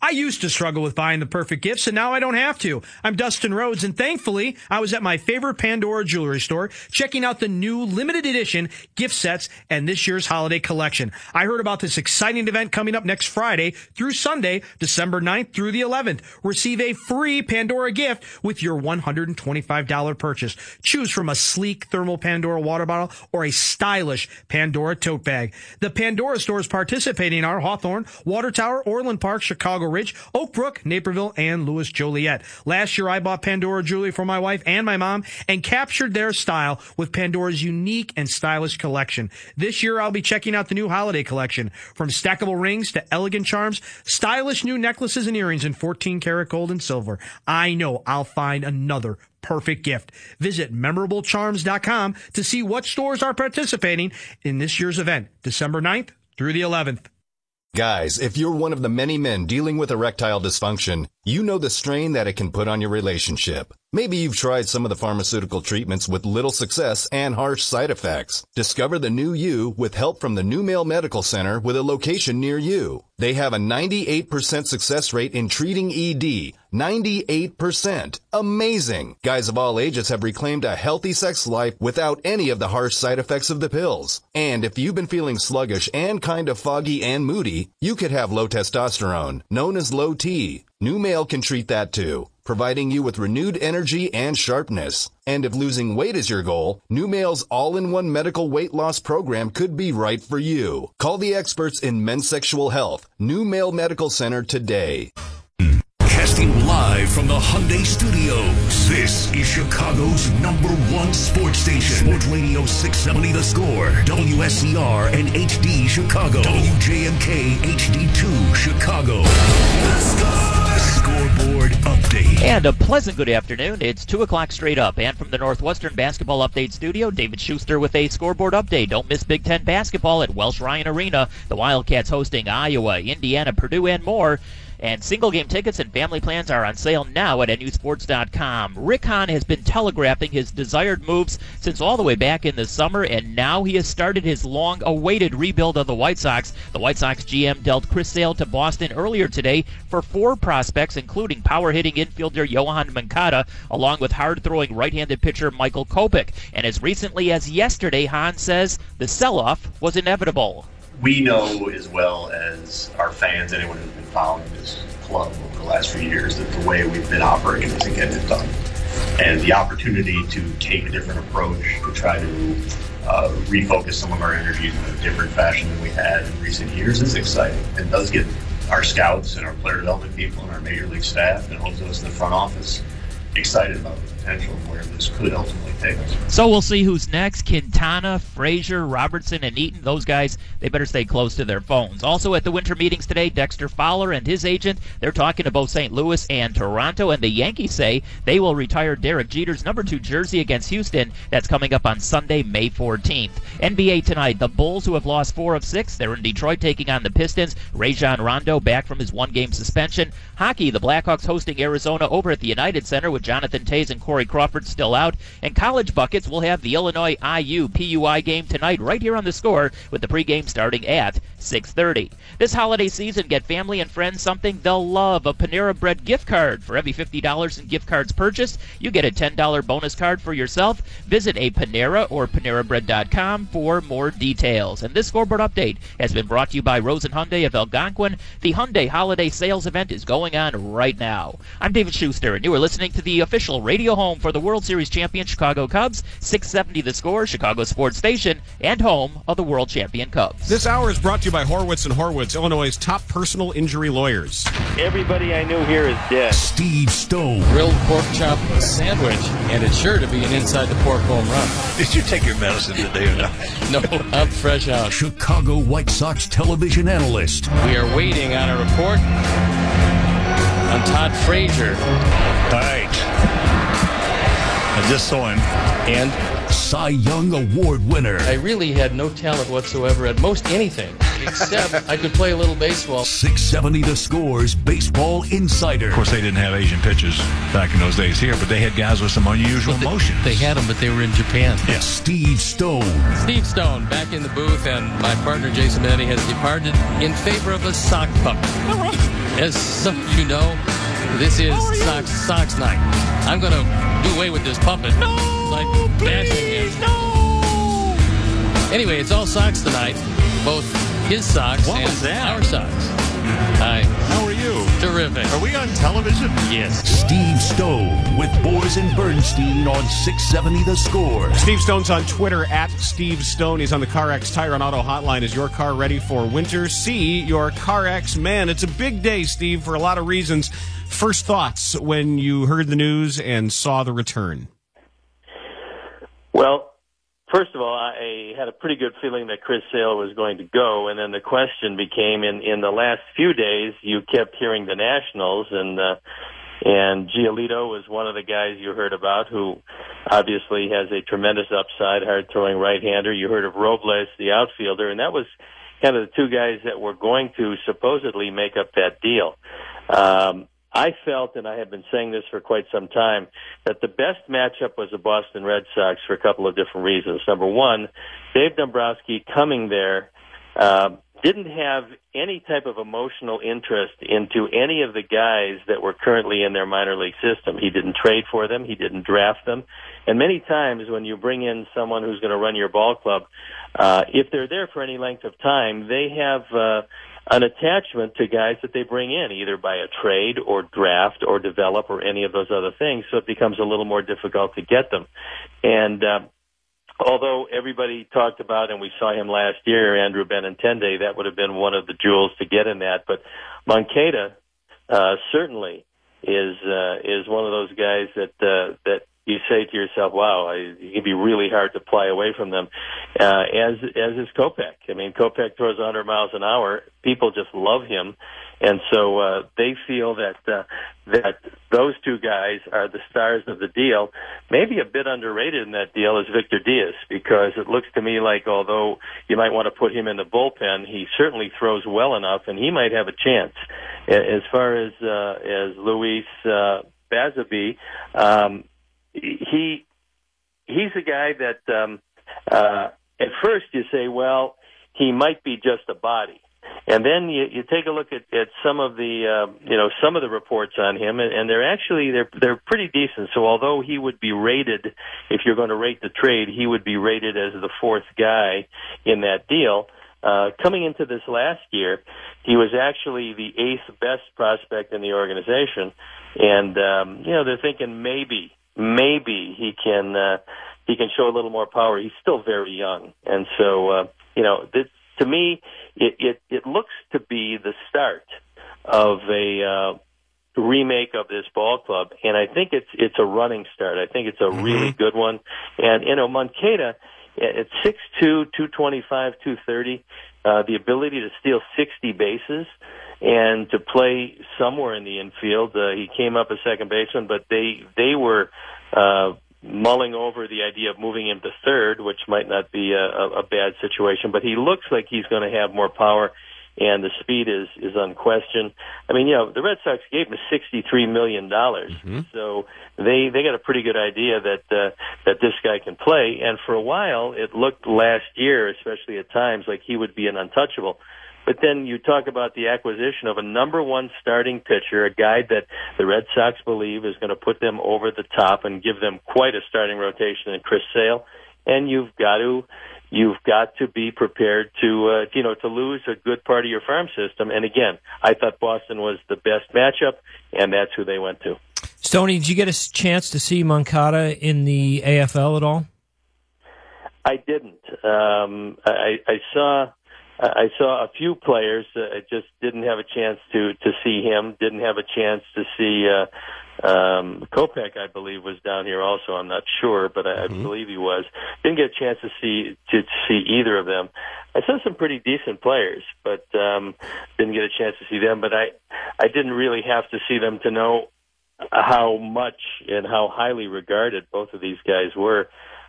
I used to struggle with buying the perfect gifts, and now I don't have to. I'm Dustin Rhodes, and thankfully, I was at my favorite Pandora jewelry store checking out the new limited edition gift sets and this year's holiday collection. I heard about this exciting event coming up next Friday through Sunday, December 9th through the 11th. Receive a free Pandora gift with your $125 purchase. Choose from a sleek thermal Pandora water bottle or a stylish Pandora tote bag. The Pandora stores participating are Hawthorne, Water Tower, Orland Park, Chicago Ridge, Oak Brook, Naperville, and Louis Joliet. Last year, I bought Pandora jewelry for my wife and my mom and captured their style with Pandora's unique and stylish collection. This year, I'll be checking out the new holiday collection. From stackable rings to elegant charms, stylish new necklaces and earrings in 14-karat gold and silver. I know I'll find another perfect gift. Visit MemorableCharms.com to see what stores are participating in this year's event, December 9th through the 11th. Guys, if you're one of the many men dealing with erectile dysfunction, you know the strain that it can put on your relationship. Maybe you've tried some of the pharmaceutical treatments with little success and harsh side effects. Discover the new you with help from the New Male Medical Center with a location near you. They have a 98% success rate in treating ED. 98%. Amazing. Guys of all ages have reclaimed a healthy sex life without any of the harsh side effects of the pills. And if you've been feeling sluggish and kind of foggy and moody, you could have low testosterone, known as low T. New Male can treat that too, providing you with renewed energy and sharpness. And if losing weight is your goal, New Male's all-in-one medical weight loss program could be right for you. Call the experts in men's sexual health, New Male Medical Center today. Casting live from the Hyundai Studios, this is Chicago's #1 sports station. Sports Radio 670 The Score, WSCR and HD Chicago, WJMK HD2 Chicago. The Scoreboard Update. And a pleasant good afternoon. It's 2 o'clock straight up. And from the Northwestern Basketball Update Studio, David Schuster with a scoreboard update. Don't miss Big Ten basketball at Welsh Ryan Arena. The Wildcats hosting Iowa, Indiana, Purdue, and more. And single-game tickets and family plans are on sale now at NUSports.com. Rick Hahn has been telegraphing his desired moves since all the way back in the summer, and now he has started his long-awaited rebuild of the White Sox. The White Sox GM dealt Chris Sale to Boston earlier today for 4 prospects, including power-hitting infielder Yohan Moncada, along with hard-throwing right-handed pitcher Michael Kopech. And as recently as yesterday, Hahn says the sell-off was inevitable. We know as well as our fans, anyone who's been following this club over the last few years, that the way we've been operating is to get it done. And the opportunity to take a different approach, to try to refocus some of our energies in a different fashion than we had in recent years is exciting, and does get our scouts and our player development people and our major league staff and also us in the front office excited about the potential of where this could ultimately take us. So we'll see who's next. Quintana, Frazier, Robertson, and Eaton. Those guys, they better stay close to their phones. Also at the winter meetings today, Dexter Fowler and his agent, they're talking to both St. Louis and Toronto, and the Yankees say they will retire Derek Jeter's number 2 jersey against Houston. That's coming up on Sunday, May 14th. NBA tonight, the Bulls, who have lost 4 of 6. They're in Detroit taking on the Pistons. Rajon Rondo back from his 1-game suspension. Hockey, the Blackhawks hosting Arizona over at the United Center with Jonathan Toews and Corey Crawford still out. And college buckets will have the Illinois IU PUI game tonight right here on The Score, with the pregame starting at 6:30. This holiday season, get family and friends something they'll love, a Panera Bread gift card. For every $50 in gift cards purchased, you get a $10 bonus card for yourself. Visit a Panera or PaneraBread.com for more details. And this scoreboard update has been brought to you by Rosen Hyundai of Algonquin. The Hyundai Holiday Sales Event is going on right now. I'm David Schuster, and you are listening to the official radio home for the World Series champion Chicago Cubs, 670 The Score, Chicago Sports Station, and home of the world champion Cubs. This hour is brought to you by Horwitz & Horwitz, Illinois' top personal injury lawyers. Everybody I knew here is dead. Steve Stone. Grilled pork chop sandwich, and it's sure to be an inside the pork home run. Did you take your medicine today or not? No, I'm fresh out. Chicago White Sox television analyst. We are waiting on a report on Todd Frazier. All right. I just saw him. And Cy Young Award winner. I really had no talent whatsoever at most anything, except I could play a little baseball. 670 The Score's baseball insider. Of course, they didn't have Asian pitchers back in those days here, but they had guys with some unusual motions. They had them, but they were in Japan. Yeah. Steve Stone. Steve Stone back in the booth, and my partner Jason Benetti has departed in favor of a sock puppet. as some of you know, this is Sox night. I'm going to do away with this puppet. No, like bashing him. No. Anyway, it's all Sox tonight. Both his Sox What and was that? our Sox. Hi. How are you? Terrific. Are we on television? Yes. Steve Stone with Boers and Bernstein on 670 The Score. Steve Stone's on Twitter at Steve Stone. He's on the CarX Tire and Auto Hotline. Is your car ready for winter? See your CarX man. It's a big day, Steve, for a lot of reasons. First thoughts when you heard the news and saw the return? Well, first of all, I had a pretty good feeling that Chris Sale was going to go, and then the question became, in the last few days, you kept hearing the Nationals, and Giolito was one of the guys you heard about, who obviously has a tremendous upside, hard-throwing right-hander. You heard of Robles, the outfielder, and that was kind of the two guys that were going to supposedly make up that deal. I felt, and I have been saying this for quite some time, that the best matchup was the Boston Red Sox for a couple of different reasons. Number one, Dave Dombrowski coming there didn't have any type of emotional interest into any of the guys that were currently in their minor league system. He didn't trade for them. He didn't draft them. And many times when you bring in someone who's going to run your ball club, if they're there for any length of time, they have an attachment to guys that they bring in, either by a trade or draft or develop or any of those other things, so it becomes a little more difficult to get them. And although everybody talked about, and we saw him last year, Andrew Benintendi, that would have been one of the jewels to get in that. But Moncada certainly is one of those guys that you say to yourself, wow, it can be really hard to pry away from them, as is Kopech. I mean, Kopech throws 100 miles an hour. People just love him. And so they feel that those two guys are the stars of the deal. Maybe a bit underrated in that deal is Victor Diaz, because it looks to me like although you might want to put him in the bullpen, he certainly throws well enough, and he might have a chance. As far as Luis Basabe, he's a guy that at first you say, well, he might be just a body. And then you take a look at some of the some of the reports on him, and they're pretty decent. So although he would be rated, if you're going to rate the trade, he would be rated as the fourth guy in that deal. Coming into this last year, he was actually the eighth best prospect in the organization, and they're thinking maybe he can show a little more power. He's still very young, and so this, to me, it looks to be the start of a remake of this ball club, and I think it's a running start. I think it's a really good one. And Moncada at 6'2", 225, 230, the ability to steal 60 bases and to play somewhere in the infield. He came up as second baseman, but they were mulling over the idea of moving him to third, which might not be a bad situation. But he looks like he's going to have more power, and the speed is unquestioned. I mean, the Red Sox gave him $63 million, so they got a pretty good idea that this guy can play. And for a while, it looked last year, especially at times, like he would be an untouchable. But then you talk about the acquisition of a number one starting pitcher, a guy that the Red Sox believe is going to put them over the top and give them quite a starting rotation in Chris Sale. And you've got to be prepared to lose a good part of your farm system. And again, I thought Boston was the best matchup, and that's who they went to. Stoney, did you get a chance to see Moncada in the AFL at all? I didn't. I saw a few players. I just didn't have a chance to see him. Didn't have a chance to see Kopech. I believe was down here also. I'm not sure, but I believe he was. Didn't get a chance to see either of them. I saw some pretty decent players, but didn't get a chance to see them. But I didn't really have to see them to know how much and how highly regarded both of these guys were.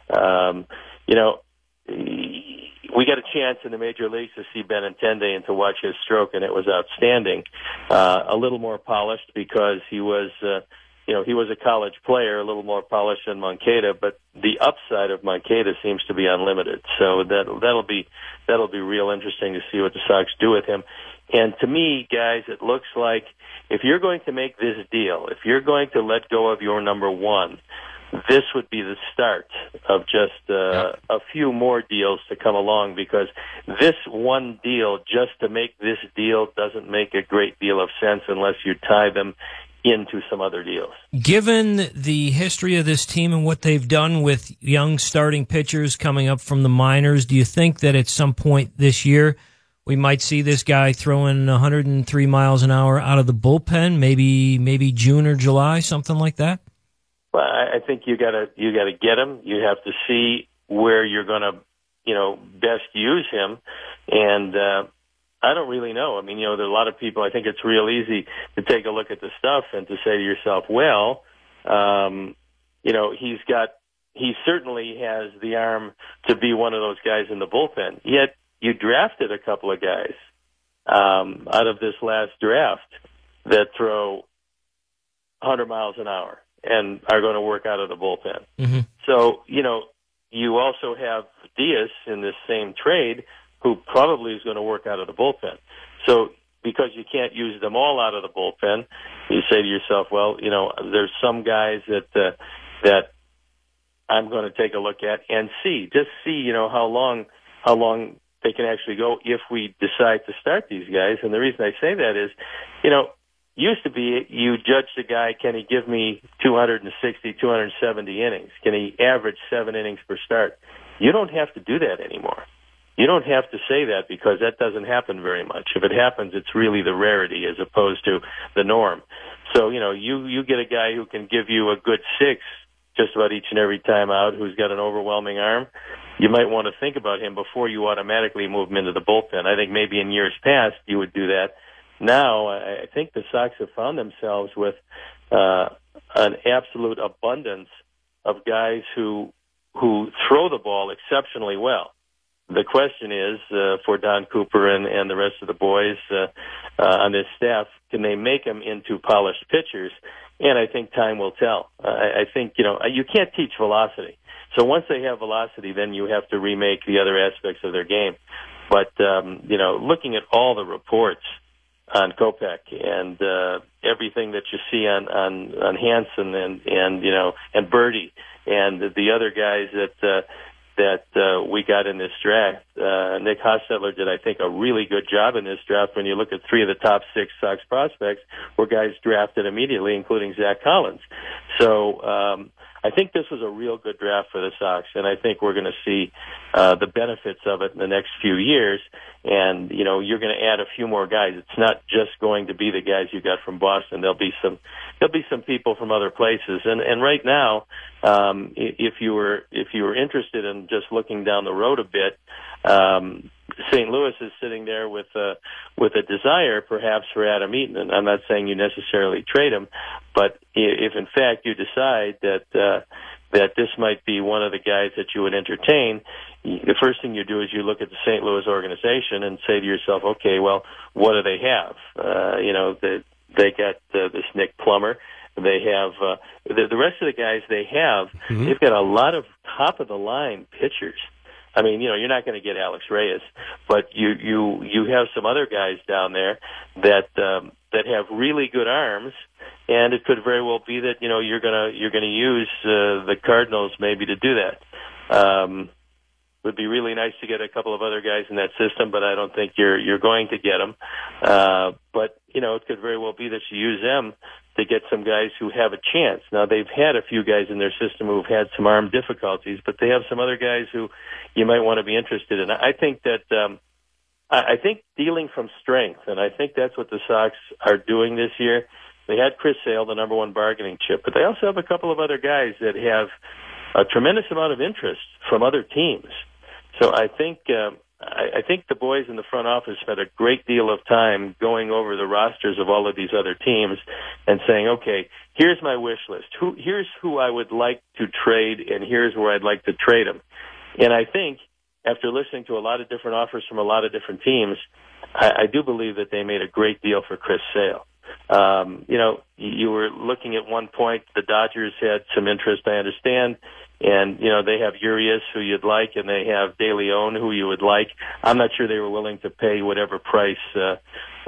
We got a chance in the major leagues to see Benintendi and to watch his stroke, and it was outstanding. A little more polished because he was a college player, a little more polished than Moncada, but the upside of Moncada seems to be unlimited. So that'll be real interesting to see what the Sox do with him. And to me, guys, it looks like if you're going to make this deal, if you're going to let go of your number one, this would be the start of just a few more deals to come along, because this one deal, just to make this deal, doesn't make a great deal of sense unless you tie them into some other deals. Given the history of this team and what they've done with young starting pitchers coming up from the minors, do you think that at some point this year we might see this guy throwing 103 miles an hour out of the bullpen, maybe June or July, something like that? Well, I think you gotta get him. You have to see where you're gonna, best use him, and I don't really know. I mean, there are a lot of people. I think it's real easy to take a look at the stuff and to say to yourself, well, he certainly has the arm to be one of those guys in the bullpen. Yet you drafted a couple of guys out of this last draft that throw 100 miles an hour and are going to work out of the bullpen. Mm-hmm. So, you also have Diaz in this same trade who probably is going to work out of the bullpen. So because you can't use them all out of the bullpen, you say to yourself, well, there's some guys that I'm going to take a look at and see how long they can actually go if we decide to start these guys. And the reason I say that is, used to be you judge the guy, can he give me 260, 270 innings? Can he average 7 innings per start? You don't have to do that anymore. You don't have to say that, because that doesn't happen very much. If it happens, it's really the rarity as opposed to the norm. So, you get a guy who can give you a good 6 just about each and every time out, who's got an overwhelming arm. You might want to think about him before you automatically move him into the bullpen. I think maybe in years past you would do that. Now, I think the Sox have found themselves with an absolute abundance of guys who throw the ball exceptionally well. The question is, for Don Cooper and the rest of the boys on this staff, can they make them into polished pitchers? And I think time will tell. I think, you can't teach velocity. So once they have velocity, then you have to remake the other aspects of their game. But, looking at all the reports on Kopech and everything that you see on Hansen and Birdie and the other guys that we got in this draft. Nick Hostetler did, I think, a really good job in this draft. When you look at 3 of the top 6 Sox prospects were guys drafted immediately, including Zach Collins. So I think this was a real good draft for the Sox, and I think we're going to see the benefits of it in the next few years. And, you're going to add a few more guys. It's not just going to be the guys you got from Boston. There'll be some people from other places. And right now, if you were interested in just looking down the road a bit, St. Louis is sitting there with a desire perhaps for Adam Eaton. And I'm not saying you necessarily trade him, but if in fact you decide that this might be one of the guys that you would entertain, the first thing you do is you look at the St. Louis organization and say to yourself, okay, well, what do they have? They got this Nick Plummer. They have the rest of the guys they have. Mm-hmm. They've got a lot of top of the line pitchers. I mean, you're not going to get Alex Reyes, but you have some other guys down there that have really good arms, and it could very well be that you're gonna use the Cardinals maybe to do that. Would be really nice to get a couple of other guys in that system, but I don't think you're going to get them. But it could very well be that you use them to get some guys who have a chance. Now, they've had a few guys in their system who've had some arm difficulties, but they have some other guys who you might want to be interested in. I think that I think dealing from strength, and I think that's what the Sox are doing this year. They had Chris Sale, the number 1 bargaining chip, but they also have a couple of other guys that have a tremendous amount of interest from other teams. So I think the boys in the front office spent a great deal of time going over the rosters of all of these other teams and saying, okay, here's my wish list. Here's who I would like to trade, and here's where I'd like to trade them. And I think after listening to a lot of different offers from a lot of different teams, I do believe that they made a great deal for Chris Sale. You were looking at one point, the Dodgers had some interest, I understand, And, they have Urias, who you'd like, and they have De Leon, who you would like. I'm not sure they were willing to pay whatever price that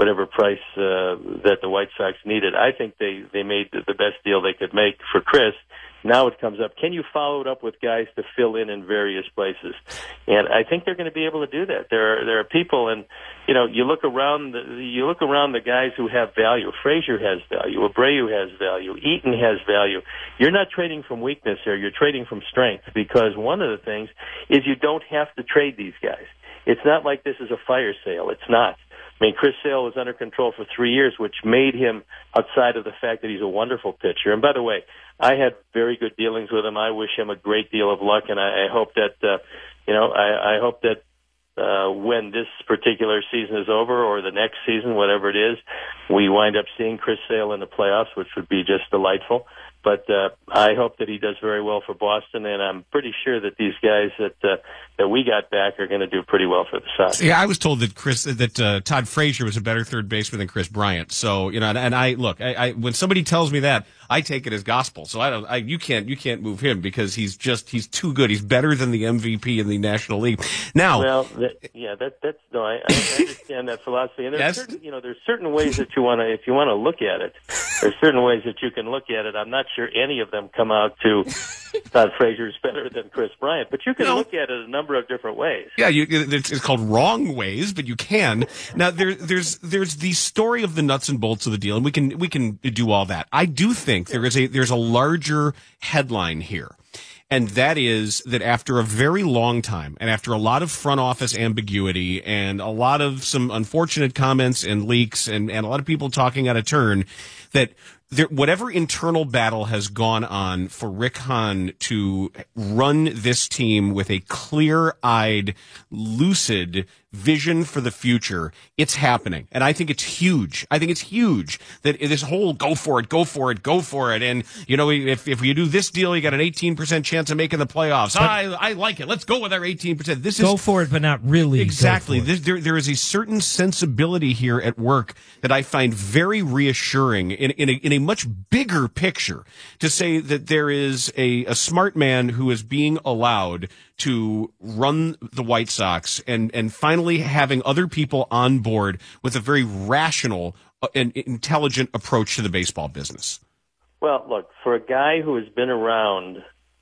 the White Sox needed. I think they made the best deal they could make for Chris. Now it comes up, can you follow it up with guys to fill in various places? And I think they're going to be able to do that. There are people, and you look around the guys who have value. Frazier has value. Abreu has value. Eaton has value. You're not trading from weakness here. You're trading from strength, because one of the things is you don't have to trade these guys. It's not like this is a fire sale. It's not. I mean, Chris Sale was under control for 3 years, which made him, outside of the fact that he's a wonderful pitcher. And by the way, I had very good dealings with him. I wish him a great deal of luck, and I hope that, I hope that when this particular season is over, or the next season, whatever it is, we wind up seeing Chris Sale in the playoffs, which would be just delightful. But I hope that he does very well for Boston, and I'm pretty sure that these guys that we got back are going to do pretty well for the Sox. Yeah, I was told that Todd Frazier was a better third baseman than Chris Bryant. So and I look, when somebody tells me that, I take it as gospel. So you can't move him, because he's too good. He's better than the MVP in the National League. Now, well, I understand that philosophy, and there's certain ways that if you want to look at it, there's certain ways that you can look at it. I'm not sure any of them come out to Todd Frazier's better than Chris Bryant, but you can look at it a number of different ways. Yeah, it's called wrong ways, but you can. Now there's the story of the nuts and bolts of the deal, and we can do all that. I do think there's a larger headline here. And that is that after a very long time, and after a lot of front office ambiguity, and a lot of some unfortunate comments and leaks, and a lot of people talking out of turn, that whatever internal battle has gone on for Rick Hahn to run this team with a clear-eyed, lucid vision for the future, it's happening. And I think it's huge. I think it's huge that this whole go for it. And, if you do this deal, you got an 18% chance of making the playoffs. I like it. Let's go with our 18%. Go for it, but not really. Exactly. There is a certain sensibility here at work that I find very reassuring in a much bigger picture, to say that there is a smart man who is being allowed to run the White Sox, and finally having other people on board with a very rational and intelligent approach to the baseball business. Well, look, for a guy who has been around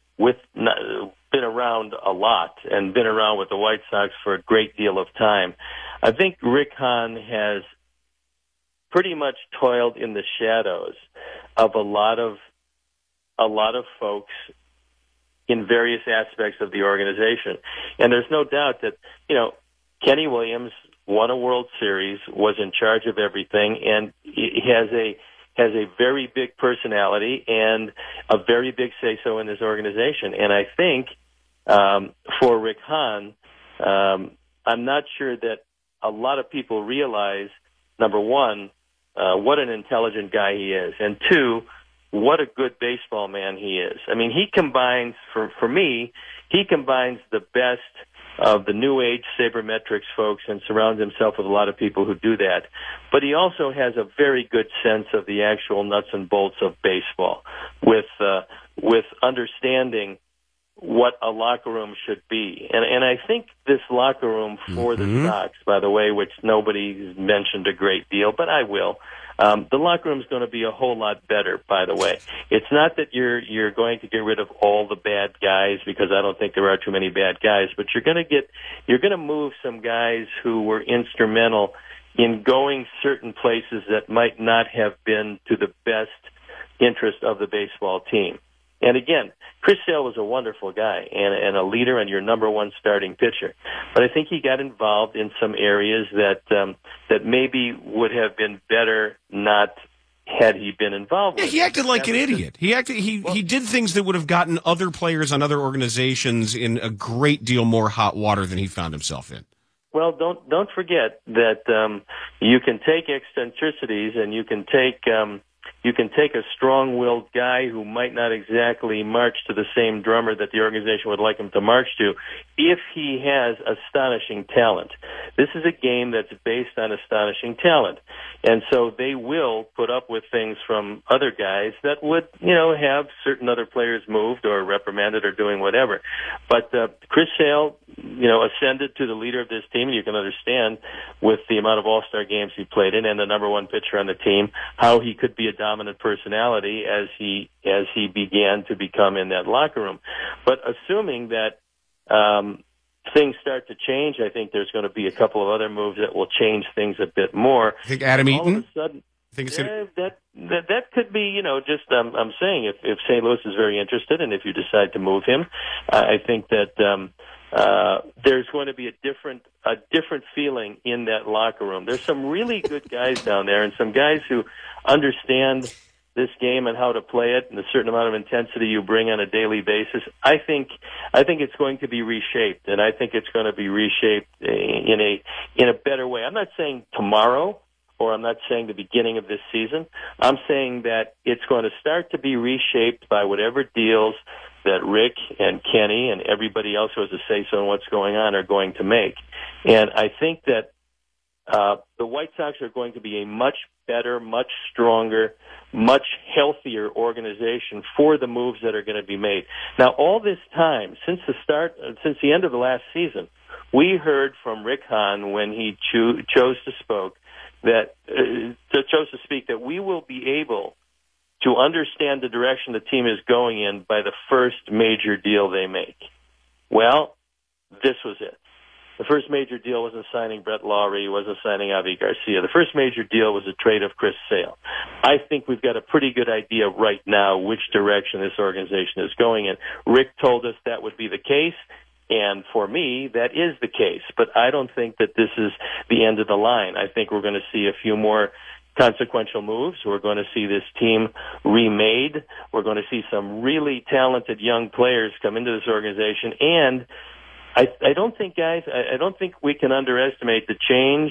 a lot and been around with the White Sox for a great deal of time, I think Rick Hahn has pretty much toiled in the shadows of a lot of folks in various aspects of the organization. And there's no doubt that, Kenny Williams won a World Series, was in charge of everything, and he has a very big personality and a very big say-so in this organization. And I think for Rick Hahn, I'm not sure that a lot of people realize, number one, what an intelligent guy he is, and two, what a good baseball man he is. I mean, he combines, for me, the best of the new age sabermetrics folks and surrounds himself with a lot of people who do that. But he also has a very good sense of the actual nuts and bolts of baseball, with understanding what a locker room should be. And I think this locker room for the Sox, by the way, which nobody's mentioned a great deal, but I will, the locker room is going to be a whole lot better, by the way. It's not that you're going to get rid of all the bad guys, because I don't think there are too many bad guys, but you're going to move some guys who were instrumental in going certain places that might not have been to the best interest of the baseball team. And again, Chris Sale was a wonderful guy and a leader and your number one starting pitcher. But I think he got involved in some areas that maybe would have been better not had he been involved with. He acted like an idiot. He did things that would have gotten other players on other organizations in a great deal more hot water than he found himself in. Well, don't forget that you can take eccentricities and you can take you can take a strong-willed guy who might not exactly march to the same drummer that the organization would like him to march to if he has astonishing talent. This is a game that's based on astonishing talent. And so they will put up with things from other guys that would, have certain other players moved or reprimanded or doing whatever. But Chris Sale, ascended to the leader of this team, and you can understand with the amount of all-star games he played in and the number one pitcher on the team, how he could be a dominant personality as he began to become in that locker room. But assuming that things start to change, I think there's going to be a couple of other moves that will change things a bit more. I think Adam Eaton? All of a sudden, that could be, I'm saying if St. Louis is very interested and if you decide to move him, I think that there's going to be a different feeling in that locker room. There's some really good guys down there and some guys who understand this game and how to play it and the certain amount of intensity you bring on a daily basis. I think it's going to be reshaped, and I think it's going to be reshaped in a better way. I'm not saying tomorrow, or I'm not saying the beginning of this season. I'm saying that it's going to start to be reshaped by whatever deals that Rick and Kenny and everybody else who has a say-so in what's going on are going to make. And I think that the White Sox are going to be a much better, much stronger, much healthier organization for the moves that are going to be made. Now, all this time, since the end of the last season, we heard from Rick Hahn when he chose to speak that we will be able to understand the direction the team is going in by the first major deal they make. Well, this was it. The first major deal wasn't signing Brett Lawrie, wasn't signing Avi Garcia. The first major deal was a trade of Chris Sale. I think we've got a pretty good idea right now which direction this organization is going in. Rick told us that would be the case, and for me, that is the case. But I don't think that this is the end of the line. I think we're going to see a few more consequential moves. We're going to see this team remade. We're going to see some really talented young players come into this organization, and I don't think, guys, I don't think we can underestimate the change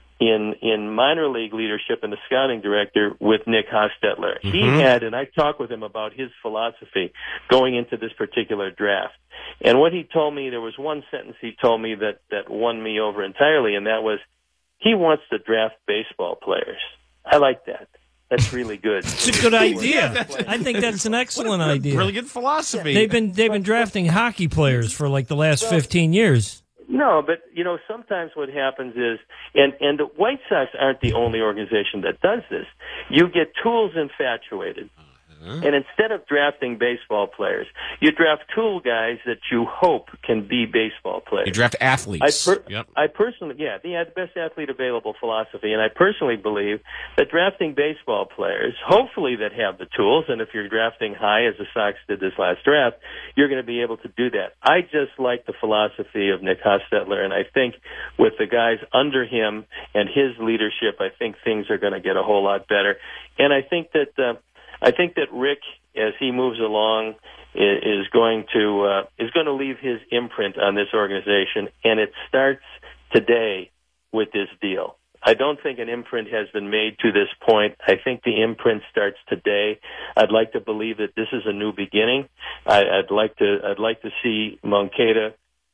in minor league leadership and the scouting director with Nick Hostetler. Mm-hmm. He had, and I talked with him about his philosophy going into this particular draft. And what he told me, there was one sentence he told me that won me over entirely, and that was, he wants to draft baseball players. I like that. That's really good. It's a good idea. I think that's an excellent idea. Really good philosophy. They've been drafting hockey players for like the last 15 years. No, but sometimes what happens is, and the White Sox aren't the only organization that does this. You get tools infatuated. And instead of drafting baseball players, you draft tool guys that you hope can be baseball players. You draft athletes. I personally, the best athlete available philosophy, and I personally believe that drafting baseball players, hopefully that have the tools, and if you're drafting high, as the Sox did this last draft, you're going to be able to do that. I just like the philosophy of Nick Hostetler, and I think with the guys under him and his leadership, I think things are going to get a whole lot better. And I think that Rick, as he moves along, is going to leave his imprint on this organization, and it starts today with this deal. I don't think an imprint has been made to this point. I think the imprint starts today. I'd like to believe that this is a new beginning. I'd like to see Moncada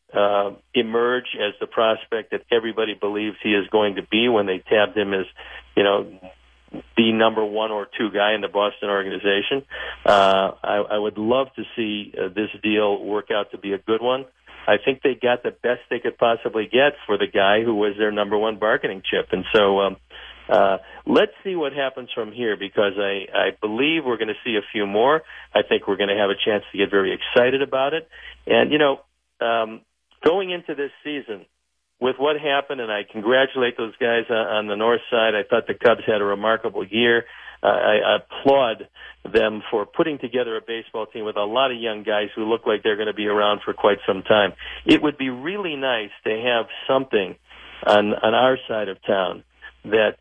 emerge as the prospect that everybody believes he is going to be when they tabbed him as, the number one or two guy in the Boston organization. I would love to see this deal work out to be a good one. I think they got the best they could possibly get for the guy who was their number one bargaining chip. And so let's see what happens from here, because I believe we're going to see a few more. I think we're going to have a chance to get very excited about it. And, going into this season, with what happened, and I congratulate those guys on the north side. I thought the Cubs had a remarkable year. I applaud them for putting together a baseball team with a lot of young guys who look like they're going to be around for quite some time. It would be really nice to have something on our side of town that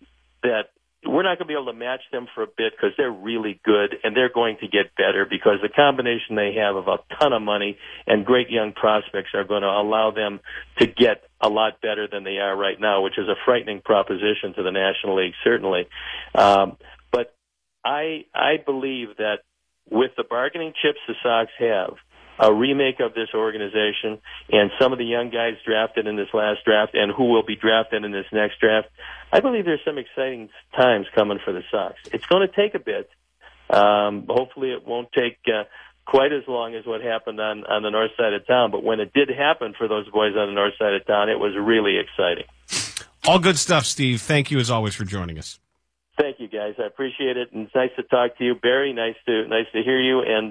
we're not going to be able to match them for a bit, because they're really good, and they're going to get better because the combination they have of a ton of money and great young prospects are going to allow them to get a lot better than they are right now, which is a frightening proposition to the National League, certainly. But I believe that with the bargaining chips the Sox have, a remake of this organization, and some of the young guys drafted in this last draft and who will be drafted in this next draft, I believe there's some exciting times coming for the Sox. It's going to take a bit. Hopefully it won't take quite as long as what happened on the north side of town, but when it did happen for those boys on the north side of town, it was really exciting. All good stuff, Steve. Thank you as always for joining us. Thank you, guys. I appreciate it, and it's nice to talk to you, Barry. Nice to hear you. And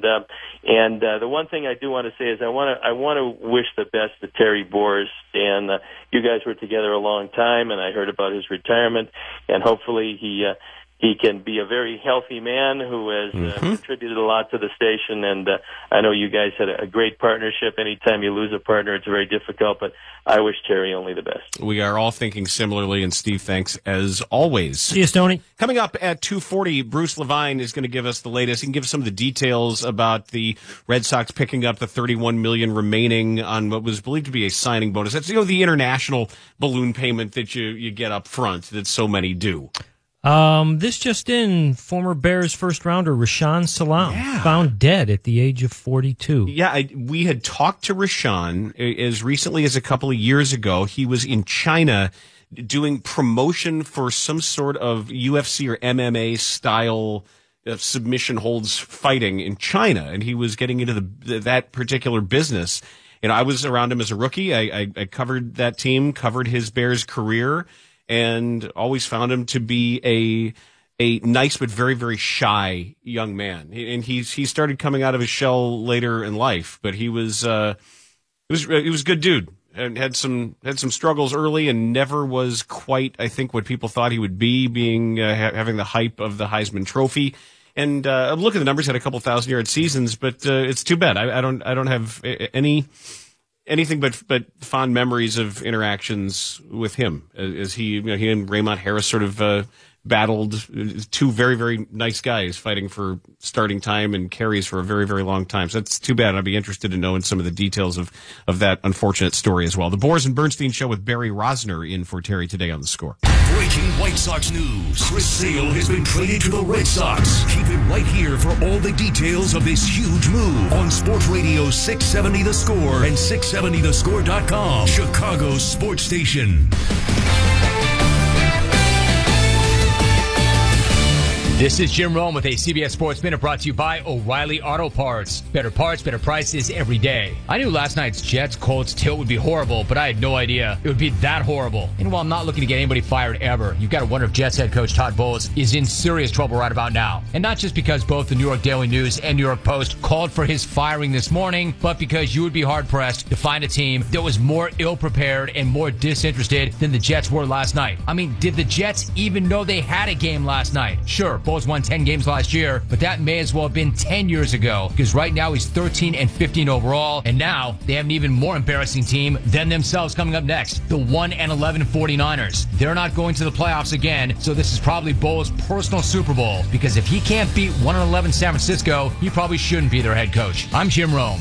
the one thing I do want to say is I want to wish the best to Terry Boers. And you guys were together a long time, and I heard about his retirement. And hopefully he can be a very healthy man who has contributed a lot to the station. And I know you guys had a great partnership. Anytime you lose a partner, it's very difficult, but I wish Terry only the best. We are all thinking similarly, and Steve, thanks as always. See you, Stoney. Coming up at 2:40, Bruce Levine is going to give us the latest. He can give us some of the details about the Red Sox picking up the $31 million remaining on what was believed to be a signing bonus. That's, the international balloon payment that you get up front that so many do. This just in, former Bears first rounder Rashaan Salaam found dead at the age of 42. Yeah, we had talked to Rashaan as recently as a couple of years ago. He was in China doing promotion for some sort of UFC or MMA style submission holds fighting in China, and he was getting into that particular business. I was around him as a rookie. I covered that team, covered his Bears career, and always found him to be a nice but very, very shy young man. And he started coming out of his shell later in life, but he was a good dude and had some struggles early and never was quite, I think, what people thought he would be, being having the hype of the Heisman Trophy. And I'm looking at the numbers, had a couple 1,000-yard seasons, but it's too bad. I don't have anything but fond memories of interactions with him, as he and Raymond Harris sort of battled, two very, very nice guys fighting for starting time and carries for a very, very long time. So that's too bad. I'd be interested to know in some of the details of that unfortunate story as well. The Boers and Bernstein Show with Barry Rosner in for Terry today on The Score. Breaking White Sox news. Chris Sale has been traded to the Red Sox. Keep it right here for all the details of this huge move on Sports Radio 670 The Score and 670thescore.com. Chicago's sports station. This is Jim Rome with a CBS Sports Minute brought to you by O'Reilly Auto Parts. Better parts, better prices every day. I knew last night's Jets-Colts tilt would be horrible, but I had no idea it would be that horrible. And while I'm not looking to get anybody fired ever, you've got to wonder if Jets head coach Todd Bowles is in serious trouble right about now. And not just because both the New York Daily News and New York Post called for his firing this morning, but because you would be hard-pressed to find a team that was more ill-prepared and more disinterested than the Jets were last night. I mean, did the Jets even know they had a game last night? Sure, Bowles won 10 games last year, but that may as well have been 10 years ago, because right now he's 13-15 overall, and now they have an even more embarrassing team than themselves coming up next, the 1-11 49ers. They're not going to the playoffs again, so this is probably Bowles' personal Super Bowl, because if he can't beat 1-11 San Francisco, he probably shouldn't be their head coach. I'm Jim Rome.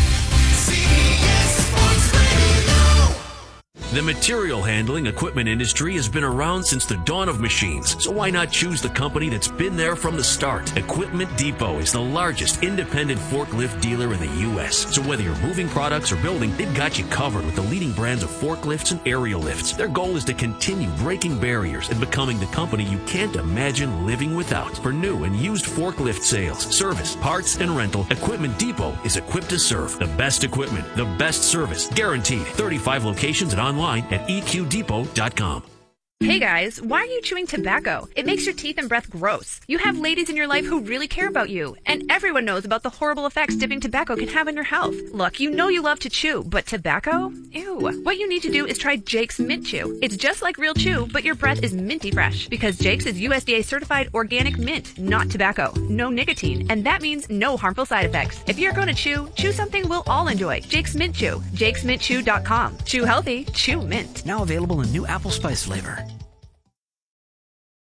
The material handling equipment industry has been around since the dawn of machines, so why not choose the company that's been there from the start? Equipment Depot is the largest independent forklift dealer in the U.S. So whether you're moving products or building, they've got you covered with the leading brands of forklifts and aerial lifts. Their goal is to continue breaking barriers and becoming the company you can't imagine living without. For new and used forklift sales, service, parts, and rental, Equipment Depot is equipped to serve. The best equipment, the best service, guaranteed. 35 locations and online at eqdepot.com. Hey guys, why are you chewing tobacco? It makes your teeth and breath gross. You have ladies in your life who really care about you, and everyone knows about the horrible effects dipping tobacco can have on your health. Look, you know you love to chew, but tobacco? Ew. What you need to do is try Jake's Mint Chew. It's just like real chew, but your breath is minty fresh, because Jake's is USDA certified organic mint, not tobacco, no nicotine, and that means no harmful side effects. If you're going to chew something we'll all enjoy. Jake's Mint Chew. JakesMintChew.com. Chew healthy, chew mint. Now available in new apple spice flavor.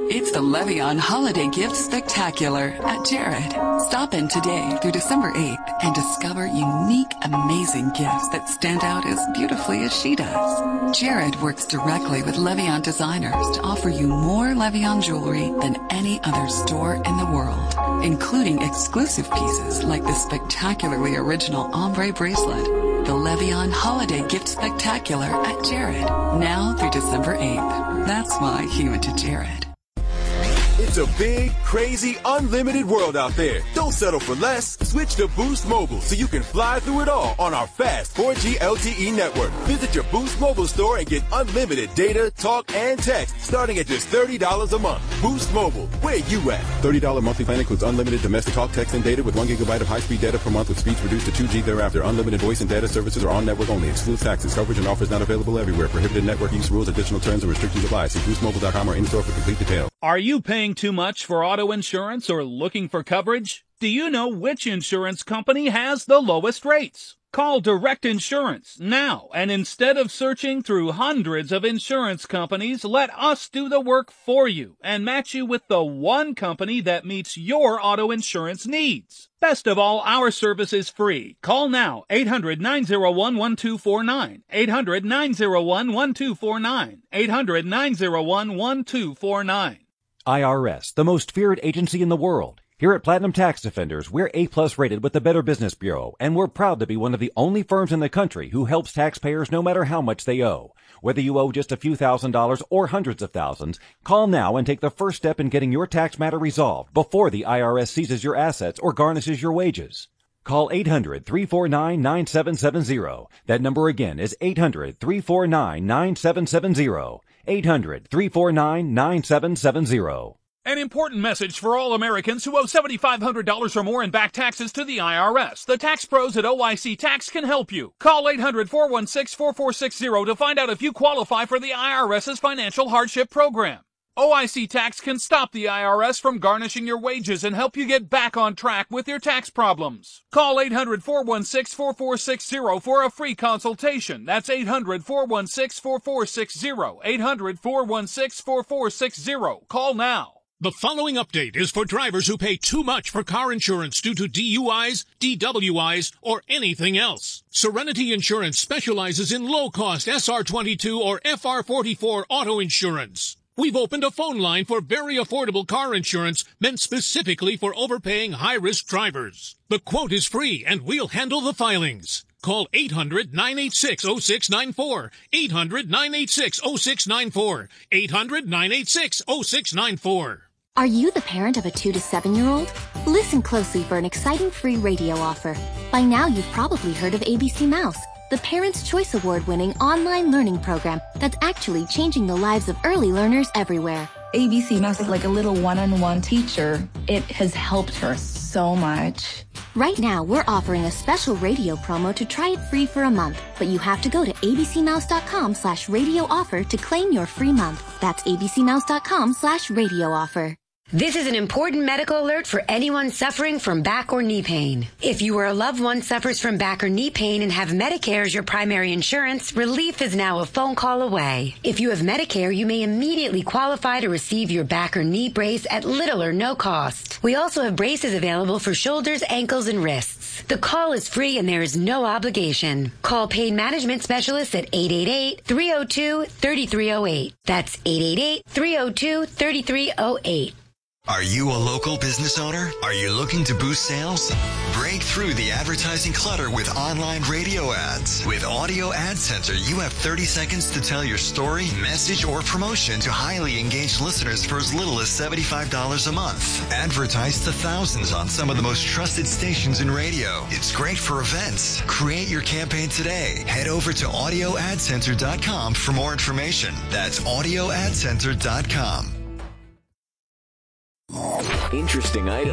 It's the Levion Holiday Gift Spectacular at Jared. Stop in today through December 8th and discover unique, amazing gifts that stand out as beautifully as she does. Jared works directly with Levion designers to offer you more Levion jewelry than any other store in the world, including exclusive pieces like the spectacularly original ombre bracelet. The Levion Holiday Gift Spectacular at Jared. Now through December 8th. That's why he went to Jared. It's a big, crazy, unlimited world out there. Don't settle for less. Switch to Boost Mobile so you can fly through it all on our fast 4G LTE network. Visit your Boost Mobile store and get unlimited data, talk, and text starting at just $30 a month. Boost Mobile, where you at? $30 monthly plan includes unlimited domestic talk, text, and data with 1 gigabyte of high-speed data per month with speeds reduced to 2G thereafter. Unlimited voice and data services are on network only. Excludes taxes. Coverage and offers not available everywhere. Prohibited network use rules. Additional terms and restrictions apply. See boostmobile.com or in-store for complete details. Are you paying too much for auto insurance or looking for coverage? Do you know which insurance company has the lowest rates? Call Direct Insurance now, and instead of searching through hundreds of insurance companies, let us do the work for you and match you with the one company that meets your auto insurance needs. Best of all, our service is free. Call now, 800-901-1249, 800-901-1249, 800-901-1249. IRS, the most feared agency in the world. Here at Platinum Tax Defenders, we're A+ rated with the Better Business Bureau, and we're proud to be one of the only firms in the country who helps taxpayers no matter how much they owe. Whether you owe just a few $1,000s or hundreds of thousands, call now and take the first step in getting your tax matter resolved before the IRS seizes your assets or garnishes your wages. Call 800-349-9770. That number again is 800-349-9770. 800-349-9770. An important message for all Americans who owe $7,500 or more in back taxes to the IRS. The tax pros at OIC Tax can help you. Call 800-416-4460 to find out if you qualify for the IRS's financial hardship program. OIC Tax can stop the IRS from garnishing your wages and help you get back on track with your tax problems. Call 800-416-4460 for a free consultation. That's 800-416-4460. 800-416-4460. Call now. The following update is for drivers who pay too much for car insurance due to DUIs, DWIs, or anything else. Serenity Insurance specializes in low-cost SR22 or FR44 auto insurance. We've opened a phone line for very affordable car insurance meant specifically for overpaying high-risk drivers. The quote is free, and we'll handle the filings. Call 800-986-0694, 800-986-0694, 800-986-0694. Are you the parent of a 2 to 7-year-old? Listen closely for an exciting free radio offer. By now, you've probably heard of ABC Mouse, the Parents' Choice Award-winning online learning program that's actually changing the lives of early learners everywhere. ABC Mouse is like a little one-on-one teacher. It has helped her so much. Right now, we're offering a special radio promo to try it free for a month, but you have to go to abcmouse.com/radio offer to claim your free month. That's abcmouse.com/radio offer. This is an important medical alert for anyone suffering from back or knee pain. If you or a loved one suffers from back or knee pain and have Medicare as your primary insurance, relief is now a phone call away. If you have Medicare, you may immediately qualify to receive your back or knee brace at little or no cost. We also have braces available for shoulders, ankles, and wrists. The call is free and there is no obligation. Call Pain Management Specialists at 888-302-3308. That's 888-302-3308. Are you a local business owner? Are you looking to boost sales? Break through the advertising clutter with online radio ads. With Audio Ad Center, you have 30 seconds to tell your story, message, or promotion to highly engaged listeners for as little as $75 a month. Advertise to thousands on some of the most trusted stations in radio. It's great for events. Create your campaign today. Head over to audioadcenter.com for more information. That's audioadcenter.com. Interesting item.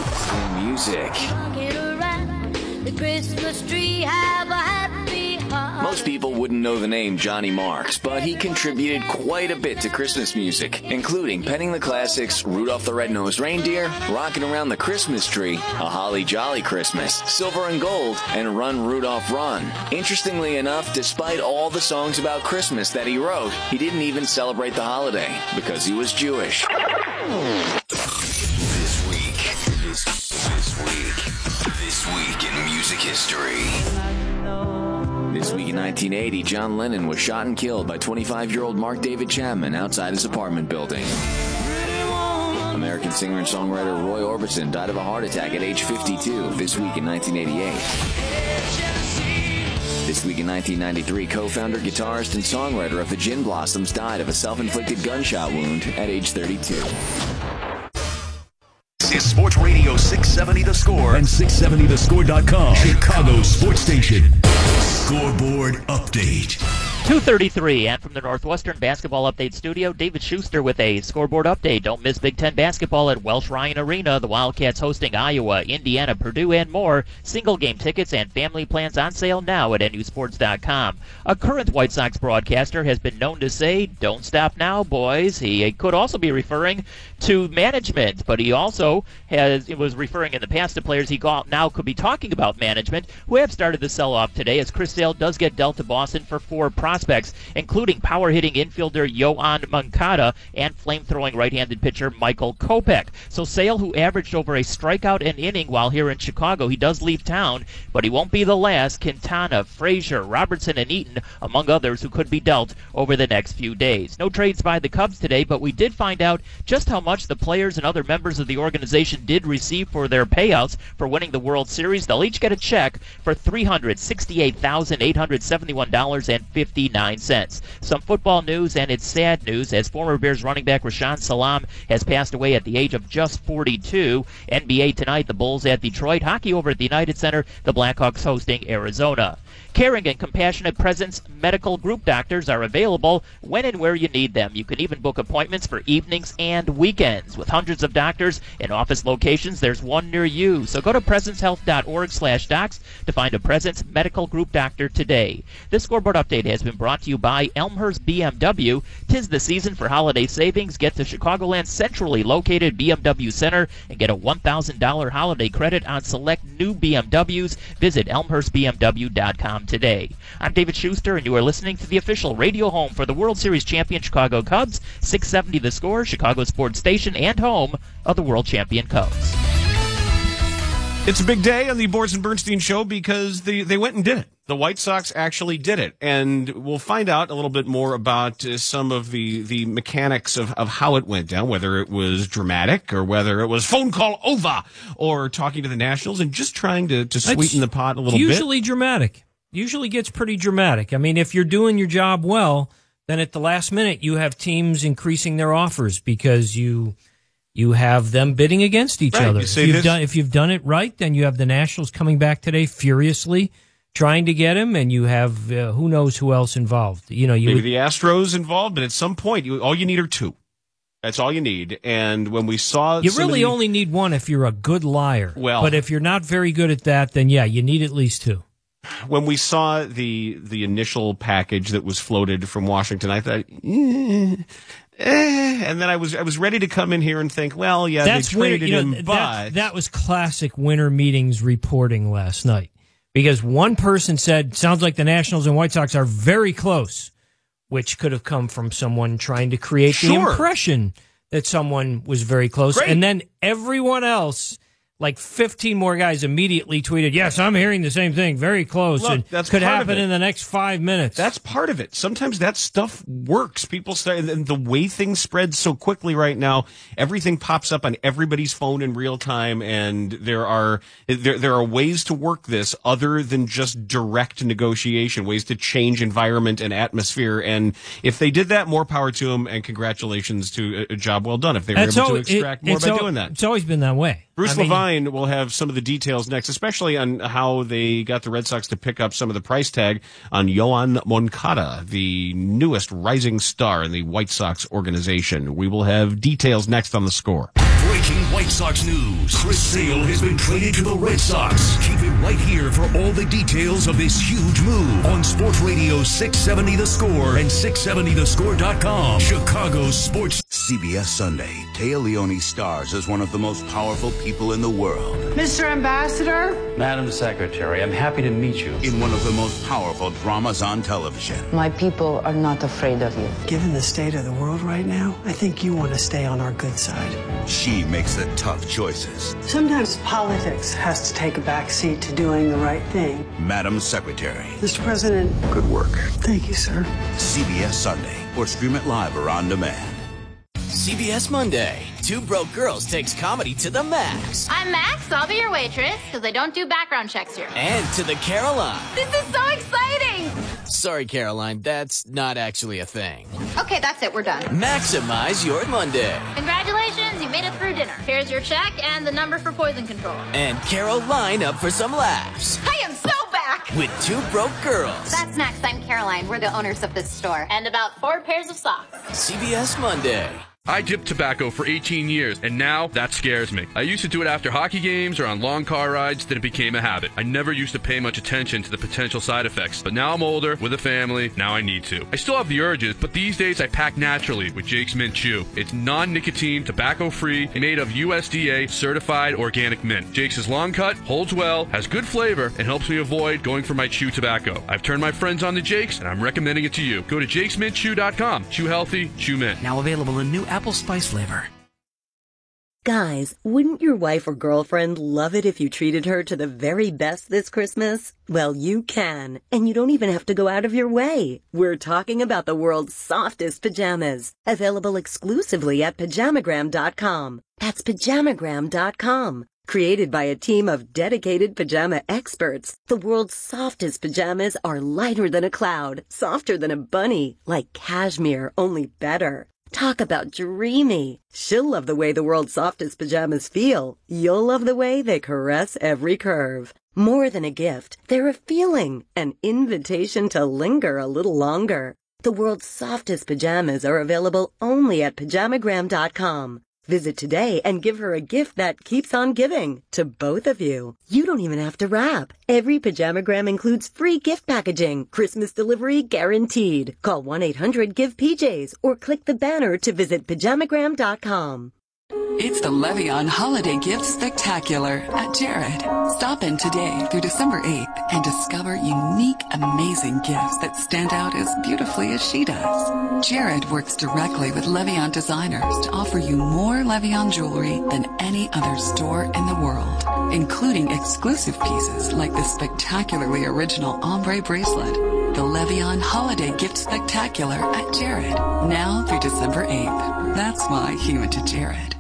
Music. The Christmas tree, have a happy heart. Most people wouldn't know the name Johnny Marks, but he contributed quite a bit to Christmas music, including penning the classics Rudolph the Red-Nosed Reindeer, Rockin' Around the Christmas Tree, A Holly Jolly Christmas, Silver and Gold, and Run Rudolph Run. Interestingly enough, despite all the songs about Christmas that he wrote, he didn't even celebrate the holiday because he was Jewish. This week in music history. This week in 1980, John Lennon was shot and killed by 25-year-old Mark David Chapman outside his apartment building. American singer and songwriter Roy Orbison died of a heart attack at age 52 this week in 1988. This week in 1993, co-founder, guitarist, and songwriter of the Gin Blossoms died of a self-inflicted gunshot wound at age 32. This is Sports Radio 670 The Score and 670thescore.com. Chicago Sports Station. Scoreboard Update. 2:33, and from the Northwestern Basketball Update Studio, David Schuster with a scoreboard update. Don't miss Big Ten basketball at Welsh Ryan Arena. The Wildcats hosting Iowa, Indiana, Purdue, and more. Single game tickets and family plans on sale now at nusports.com. A current White Sox broadcaster has been known to say, "Don't stop now, boys." He could also be referring to management, but he also was referring in the past to players he now could be talking about management, who have started to sell off today as Chris Sale does get dealt to Boston for 4 prospects, including power-hitting infielder Yoan Moncada and flame-throwing right-handed pitcher Michael Kopech. So Sale, who averaged over a strikeout an inning while here in Chicago, he does leave town, but he won't be the last. Quintana, Frazier, Robertson, and Eaton, among others, who could be dealt over the next few days. No trades by the Cubs today, but we did find out just how much the players and other members of the organization did receive for their payouts for winning the World Series. They'll each get a check for $368,871.59. Some football news, and it's sad news, as former Bears running back Rashaan Salam has passed away at the age of just 42. NBA tonight, the Bulls at Detroit. Hockey over at the United Center, the Blackhawks hosting Arizona. Caring and compassionate Presence Medical Group doctors are available when and where you need them. You can even book appointments for evenings and weekends. With hundreds of doctors in office locations, there's one near you. So go to presencehealth.org/docs to find a Presence Medical Group doctor today. This scoreboard update has been brought to you by Elmhurst BMW. 'Tis the season for holiday savings. Get to Chicagoland's centrally located BMW Center and get a $1,000 holiday credit on select new BMWs. Visit elmhurstbmw.com today. I'm David Schuster, and you are listening to the official radio home for the World Series champion Chicago Cubs, 670 The Score, Chicago Sports Station, and home of the world champion Cubs. It's a big day on the Boards and Bernstein show because they went and did it. The White Sox actually did it, and we'll find out a little bit more about some of the mechanics of how it went down, whether it was dramatic or whether it was phone call over or talking to the Nationals and just trying to sweeten the pot a little bit. Usually dramatic. Usually gets pretty dramatic. I mean, if you're doing your job well, then at the last minute you have teams increasing their offers because you have them bidding against each other. If you've done it right, then you have the Nationals coming back today furiously trying to get him, and you have who knows who else involved. Maybe the Astros involved, but at some point, all you need are 2. That's all you need. And when we saw, you really only need 1 if you're a good liar. Well, but if you're not very good at that, then yeah, you need at least 2. When we saw the initial package that was floated from Washington, I thought, and then I was ready to come in here and think, well, yeah, they traded him, but that was classic winter meetings reporting last night, because one person said, sounds like the Nationals and White Sox are very close, which could have come from someone trying to create the impression that someone was very close. Great. And then everyone else, like 15 more guys, immediately tweeted, yes, I'm hearing the same thing, very close. Look, and that's could part happen of it. in the next 5 minutes. That's part of it. Sometimes that stuff works. People say, and the way things spread so quickly right now, everything pops up on everybody's phone in real time, and there are ways to work this other than just direct negotiation, ways to change environment and atmosphere. And if they did that, more power to them, and congratulations to a job well done if they were able to extract more by doing that. It's always been that way. Bruce Levine will have some of the details next, especially on how they got the Red Sox to pick up some of the price tag on Yoan Moncada, the newest rising star in the White Sox organization. We will have details next on The Score. Breaking White Sox news. Chris Sale has been traded to the Red Sox. Keep it right here for all the details of this huge move on Sports Radio 670 The Score and 670thescore.com. Chicago's sports. CBS Sunday. Téa Leoni stars as one of the most powerful people in the world. Mr. Ambassador? Madam Secretary, I'm happy to meet you. In one of the most powerful dramas on television. My people are not afraid of you. Given the state of the world right now, I think you want to stay on our good side. She makes the tough choices. Sometimes politics has to take a back seat to doing the right thing. Madam Secretary. Mr. President. Good work. Thank you, sir. CBS Sunday, or stream it live or on demand. CBS Monday. Two Broke Girls takes comedy to the max. I'm Max. I'll be your waitress, because I don't do background checks here. And to the Caroline. This is so exciting! Sorry, Caroline, that's not actually a thing. Okay, that's it. We're done. Maximize your Monday. Congratulations, you made it through dinner. Here's your check and the number for poison control. And Caroline up for some laughs. I am so back! With Two Broke Girls. That's next. I'm Caroline. We're the owners of this store. And about 4 pairs of socks. CBS Monday. I dipped tobacco for 18 years, and now that scares me. I used to do it after hockey games or on long car rides, then it became a habit. I never used to pay much attention to the potential side effects, but now I'm older, with a family, now I need to. I still have the urges, but these days I pack naturally with Jake's Mint Chew. It's non-nicotine, tobacco-free, and made of USDA certified organic mint. Jake's is long cut, holds well, has good flavor, and helps me avoid going for my chew tobacco. I've turned my friends on to Jake's, and I'm recommending it to you. Go to jakesmintchew.com. Chew healthy, chew mint. Now available in new apple spice flavor. Guys, wouldn't your wife or girlfriend love it if you treated her to the very best this Christmas? Well, you can, and you don't even have to go out of your way. We're talking about the world's softest pajamas, available exclusively at Pajamagram.com. That's Pajamagram.com. Created by a team of dedicated pajama experts, the world's softest pajamas are lighter than a cloud, softer than a bunny, like cashmere, only better. Talk about dreamy. She'll love the way the world's softest pajamas feel. You'll love the way they caress every curve. More than a gift, they're a feeling, an invitation to linger a little longer. The world's softest pajamas are available only at Pajamagram.com. Visit today and give her a gift that keeps on giving to both of you. You don't even have to wrap. Every Pajamagram includes free gift packaging, Christmas delivery guaranteed. Call 1-800-GIVE-PJs or click the banner to visit Pajamagram.com. It's the Levion Holiday Gift Spectacular at Jared. Stop in today through December 8th and discover unique, amazing gifts that stand out as beautifully as she does. Jared works directly with Levion designers to offer you more Levion jewelry than any other store in the world, including exclusive pieces like the spectacularly original ombre bracelet. The Levion Holiday Gift Spectacular at Jared. Now through December 8th. That's why he went to Jared.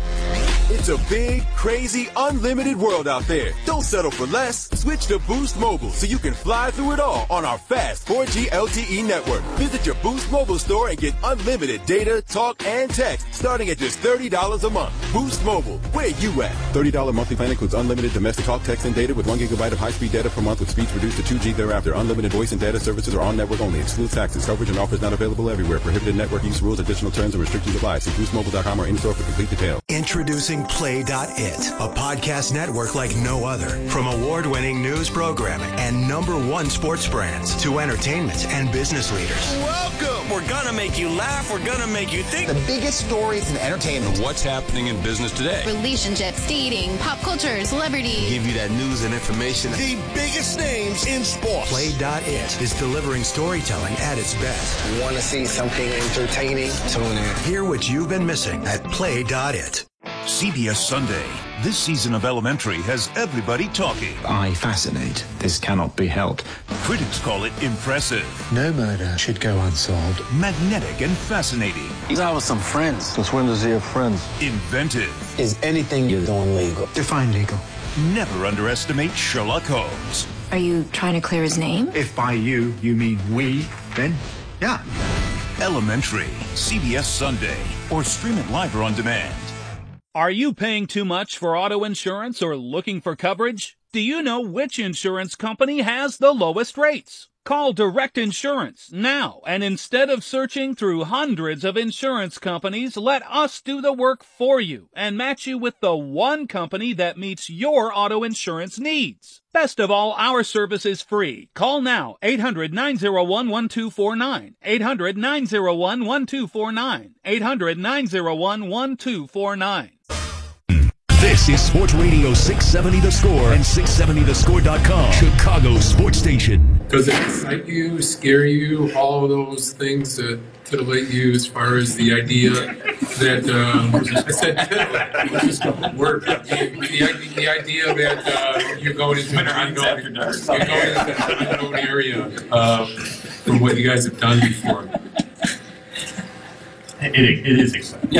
It's a big, crazy, unlimited world out there. Don't settle for less. Switch to Boost Mobile so you can fly through it all on our fast 4G LTE network. Visit your Boost Mobile store and get unlimited data, talk, and text starting at just $30 a month. Boost Mobile, where you at? $30 monthly plan includes unlimited domestic talk, text, and data with 1 gigabyte of high-speed data per month with speeds reduced to 2G thereafter. Unlimited voice and data services are on network only. Excludes taxes. Coverage and offers not available everywhere. Prohibited network use rules, additional terms, and restrictions apply. See boostmobile.com or in-store for complete details. Introducing Play.it, a podcast network like no other. From award-winning news programming and #1 sports brands to entertainment and business leaders. Welcome! We're gonna make you laugh. We're gonna make you think. The biggest stories in entertainment. What's happening in business today? Relationships, dating, pop culture, celebrity. Give you that news and information. The biggest names in sports. Play.it is delivering storytelling at its best. Want to see something entertaining? Tune in. Hear what you've been missing at Play.it. CBS Sunday. This season of Elementary has everybody talking. I fascinate. This cannot be helped. Critics call it impressive. No murder should go unsolved. Magnetic and fascinating. He's out with some friends. Since when does he have friends? Inventive. Is anything you're doing legal? Define legal. Never underestimate Sherlock Holmes. Are you trying to clear his name? If by you mean we, then yeah. Elementary. CBS Sunday. Or stream it live or on demand. Are you paying too much for auto insurance or looking for coverage? Do you know which insurance company has the lowest rates? Call Direct Insurance now, and instead of searching through hundreds of insurance companies, let us do the work for you and match you with the one company that meets your auto insurance needs. Best of all, our service is free. Call now, 800-901-1249, 800-901-1249, 800-901-1249. This is Sports Radio 670 The Score and 670thescore.com, Chicago's sports station. Does it excite you, scare you, all of those things that titillate you as far as the idea that, I said titillate, it's just a word, the idea that you're going into an unknown area from what you guys have done before? It is exciting.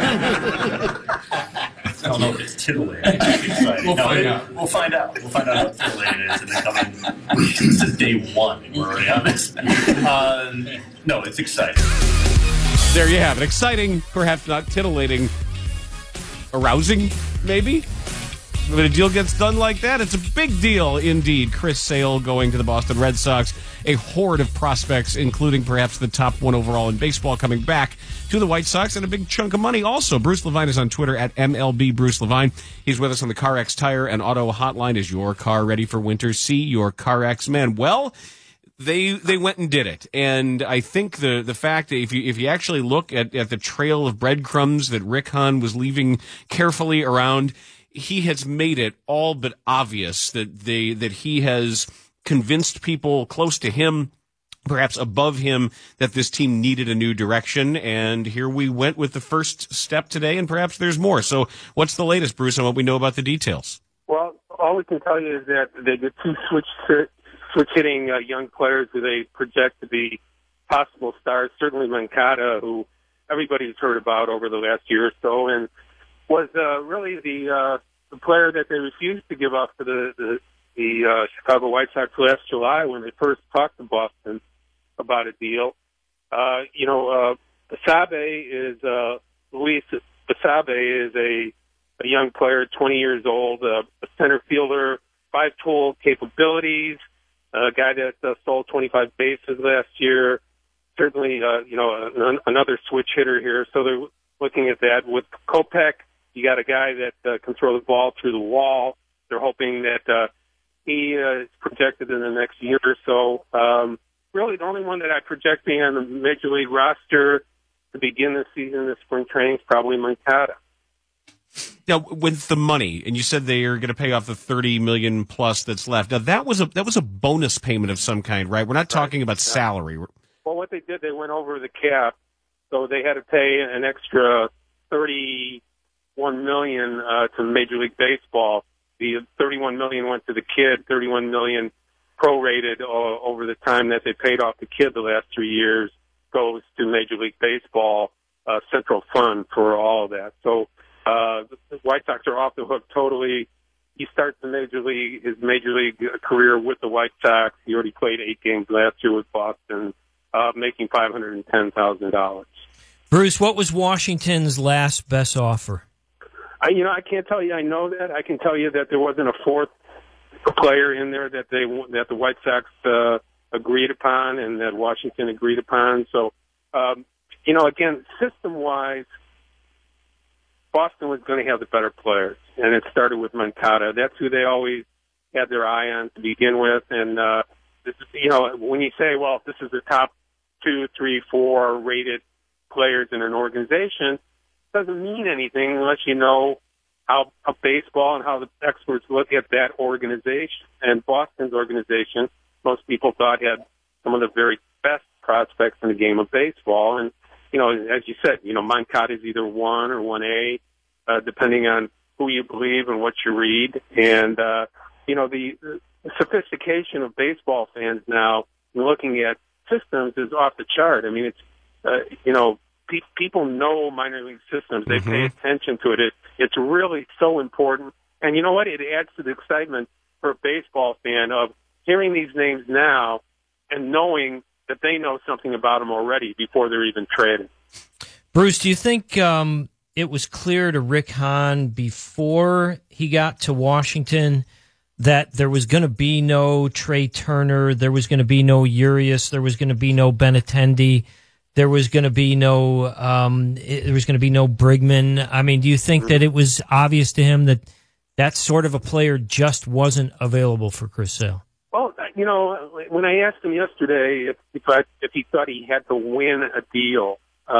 I don't know if it's titillating. It's exciting. We'll find out. We'll find out how titillating it is in the coming. This is day one. We're already on this. No, it's exciting. There you have it. Exciting, perhaps not titillating. Arousing, maybe? When a deal gets done like that, it's a big deal indeed. Chris Sale going to the Boston Red Sox. A horde of prospects, including perhaps the top one overall in baseball, coming back to the White Sox, and a big chunk of money also. Bruce Levine is on Twitter at MLB Bruce Levine. He's with us on the CarX Tire and Auto Hotline. Is your car ready for winter? See your CarX man. Well, they went and did it, and I think the fact that if you actually look at the trail of breadcrumbs that Rick Hahn was leaving carefully around, he has made it all but obvious that he has convinced people close to him, perhaps above him, that this team needed a new direction. And here we went with the first step today, and perhaps there's more. So what's the latest, Bruce, on what we know about the details? Well, all we can tell you is that they get two switch-hitting young players who they project to be possible stars. Certainly Moncada, who everybody's heard about over the last year or so, and was really the player that they refused to give up to the Chicago White Sox last July when they first talked to Boston about a deal. Luis Basabe is a young player, 20 years old, a center fielder, 5-tool capabilities, a guy that stole 25 bases last year. Certainly, another switch hitter here. So they're looking at that. With Kopech, you got a guy that can throw the ball through the wall. They're hoping that he is projected in the next year or so. Really, the only one that I project being on the Major League roster to begin the season, the spring training, is probably Moncada. Now, with the money, and you said they are going to pay off the $30 million plus that's left. Now, that was a bonus payment of some kind, right? We're not talking about salary. Well, what they did, they went over the cap, so they had to pay an extra $31 million to Major League Baseball. The $31 million went to the kid, $31 million prorated over the time that they paid off the kid the last 3 years goes to Major League Baseball Central Fund for all of that. So the White Sox are off the hook totally. He starts his Major League career with the White Sox. He already played 8 games last year with Boston, making $510,000. Bruce, what was Washington's last best offer? I can't tell you I know that. I can tell you that there wasn't a fourth player in there that the White Sox agreed upon and that Washington agreed upon. So, again, system-wise, Boston was going to have the better players, and it started with Moncada. That's who they always had their eye on to begin with. And this is, when you say, well, this is the top 2, 3, 4 rated players in an organization, doesn't mean anything unless you know how baseball and how the experts look at that organization. And Boston's organization, most people thought had some of the very best prospects in the game of baseball. And, as you said, Moncada is either 1 or 1A, depending on who you believe and what you read. And, the sophistication of baseball fans now looking at systems is off the chart. I mean, it's, people know minor league systems. They pay attention to it. It's really so important. And you know what? It adds to the excitement for a baseball fan of hearing these names now and knowing that they know something about them already before they're even traded. Bruce, do you think it was clear to Rick Hahn before he got to Washington that there was going to be no Trey Turner, there was going to be no Urias, there was going to be no Benintendi, there was going to be no Brigman. I mean, do you think that it was obvious to him that that sort of a player just wasn't available for Chris Sale? Well, you know, when I asked him yesterday if he thought he had to win a deal,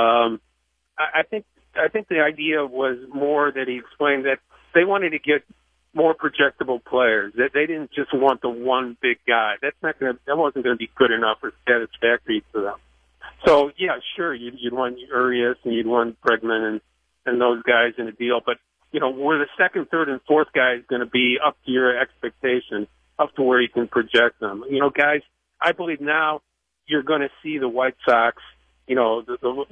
I think the idea was more that he explained that they wanted to get more projectable players. That they didn't just want the one big guy. That wasn't going to be good enough or satisfactory to them. So yeah, sure, you'd want Urias and you'd want Bregman and those guys in a deal, but you know, where the second, third, and fourth guy is going to be up to your expectation, up to where you can project them. You know, guys, I believe now you're going to see the White Sox. You know,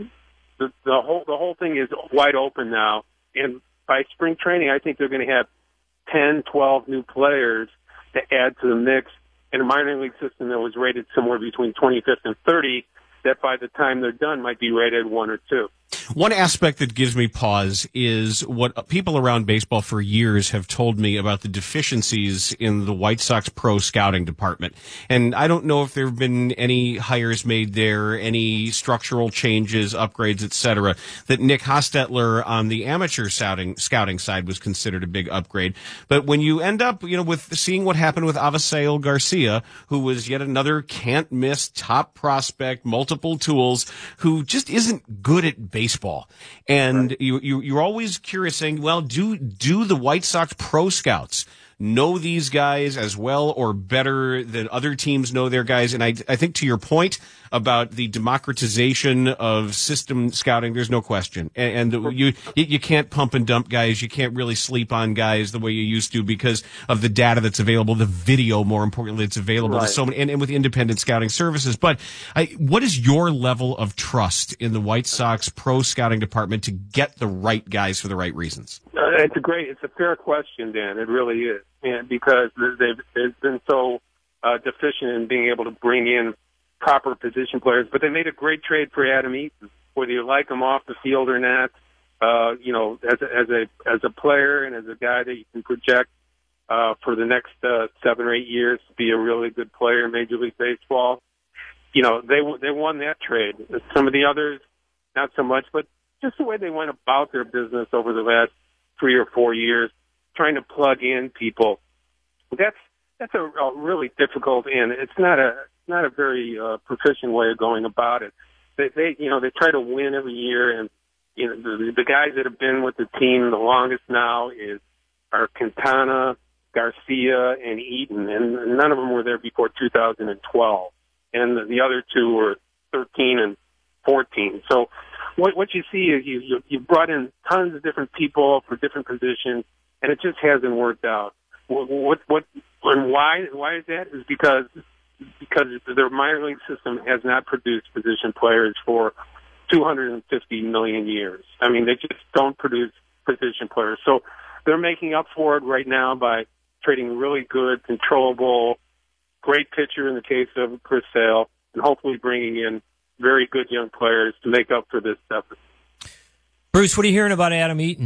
the whole thing is wide open now, and by spring training, I think they're going to have 10, 12 new players to add to the mix in a minor league system that was rated somewhere between 25th and 30. That by the time they're done might be rated 1 or 2. One aspect that gives me pause is what people around baseball for years have told me about the deficiencies in the White Sox pro scouting department. And I don't know if there have been any hires made there, any structural changes, upgrades, etc. That Nick Hostetler on the amateur scouting side was considered a big upgrade. But when you end up, you know, with seeing what happened with Avisail Garcia, who was yet another can't miss top prospect, multiple tools, who just isn't good at baseball. And you're always curious saying, well, do the White Sox pro scouts know these guys as well or better than other teams know their guys? And I think to your point about the democratization of system scouting, there's no question. And you can't pump and dump guys. You can't really sleep on guys the way you used to because of the data that's available, the video, more importantly, that's available to so many, and with independent scouting services. But what is your level of trust in the White Sox pro scouting department to get the right guys for the right reasons? It's a fair question, Dan. It really is. And because they've been so deficient in being able to bring in proper position players. But they made a great trade for Adam Eaton, whether you like him off the field or not. You know, as a player and as a guy that you can project for the next 7 or 8 years to be a really good player in Major League Baseball. You know, they won that trade. Some of the others, not so much, but just the way they went about their business over the last 3 or 4 years, trying to plug in people. That's a really difficult, and it's not a very proficient way of going about it. They try to win every year, and you know the guys that have been with the team the longest now are Quintana, Garcia, and Eaton, and none of them were there before 2012, and the other two were 13 and 14. So what you see is you brought in tons of different people for different positions, and it just hasn't worked out. And why is that? Is because their minor league system has not produced position players for 250 million years. I mean, they just don't produce position players. So they're making up for it right now by trading really good, controllable, great pitcher in the case of Chris Sale, and hopefully bringing in very good young players to make up for this deficit. Bruce, what are you hearing about Adam Eaton?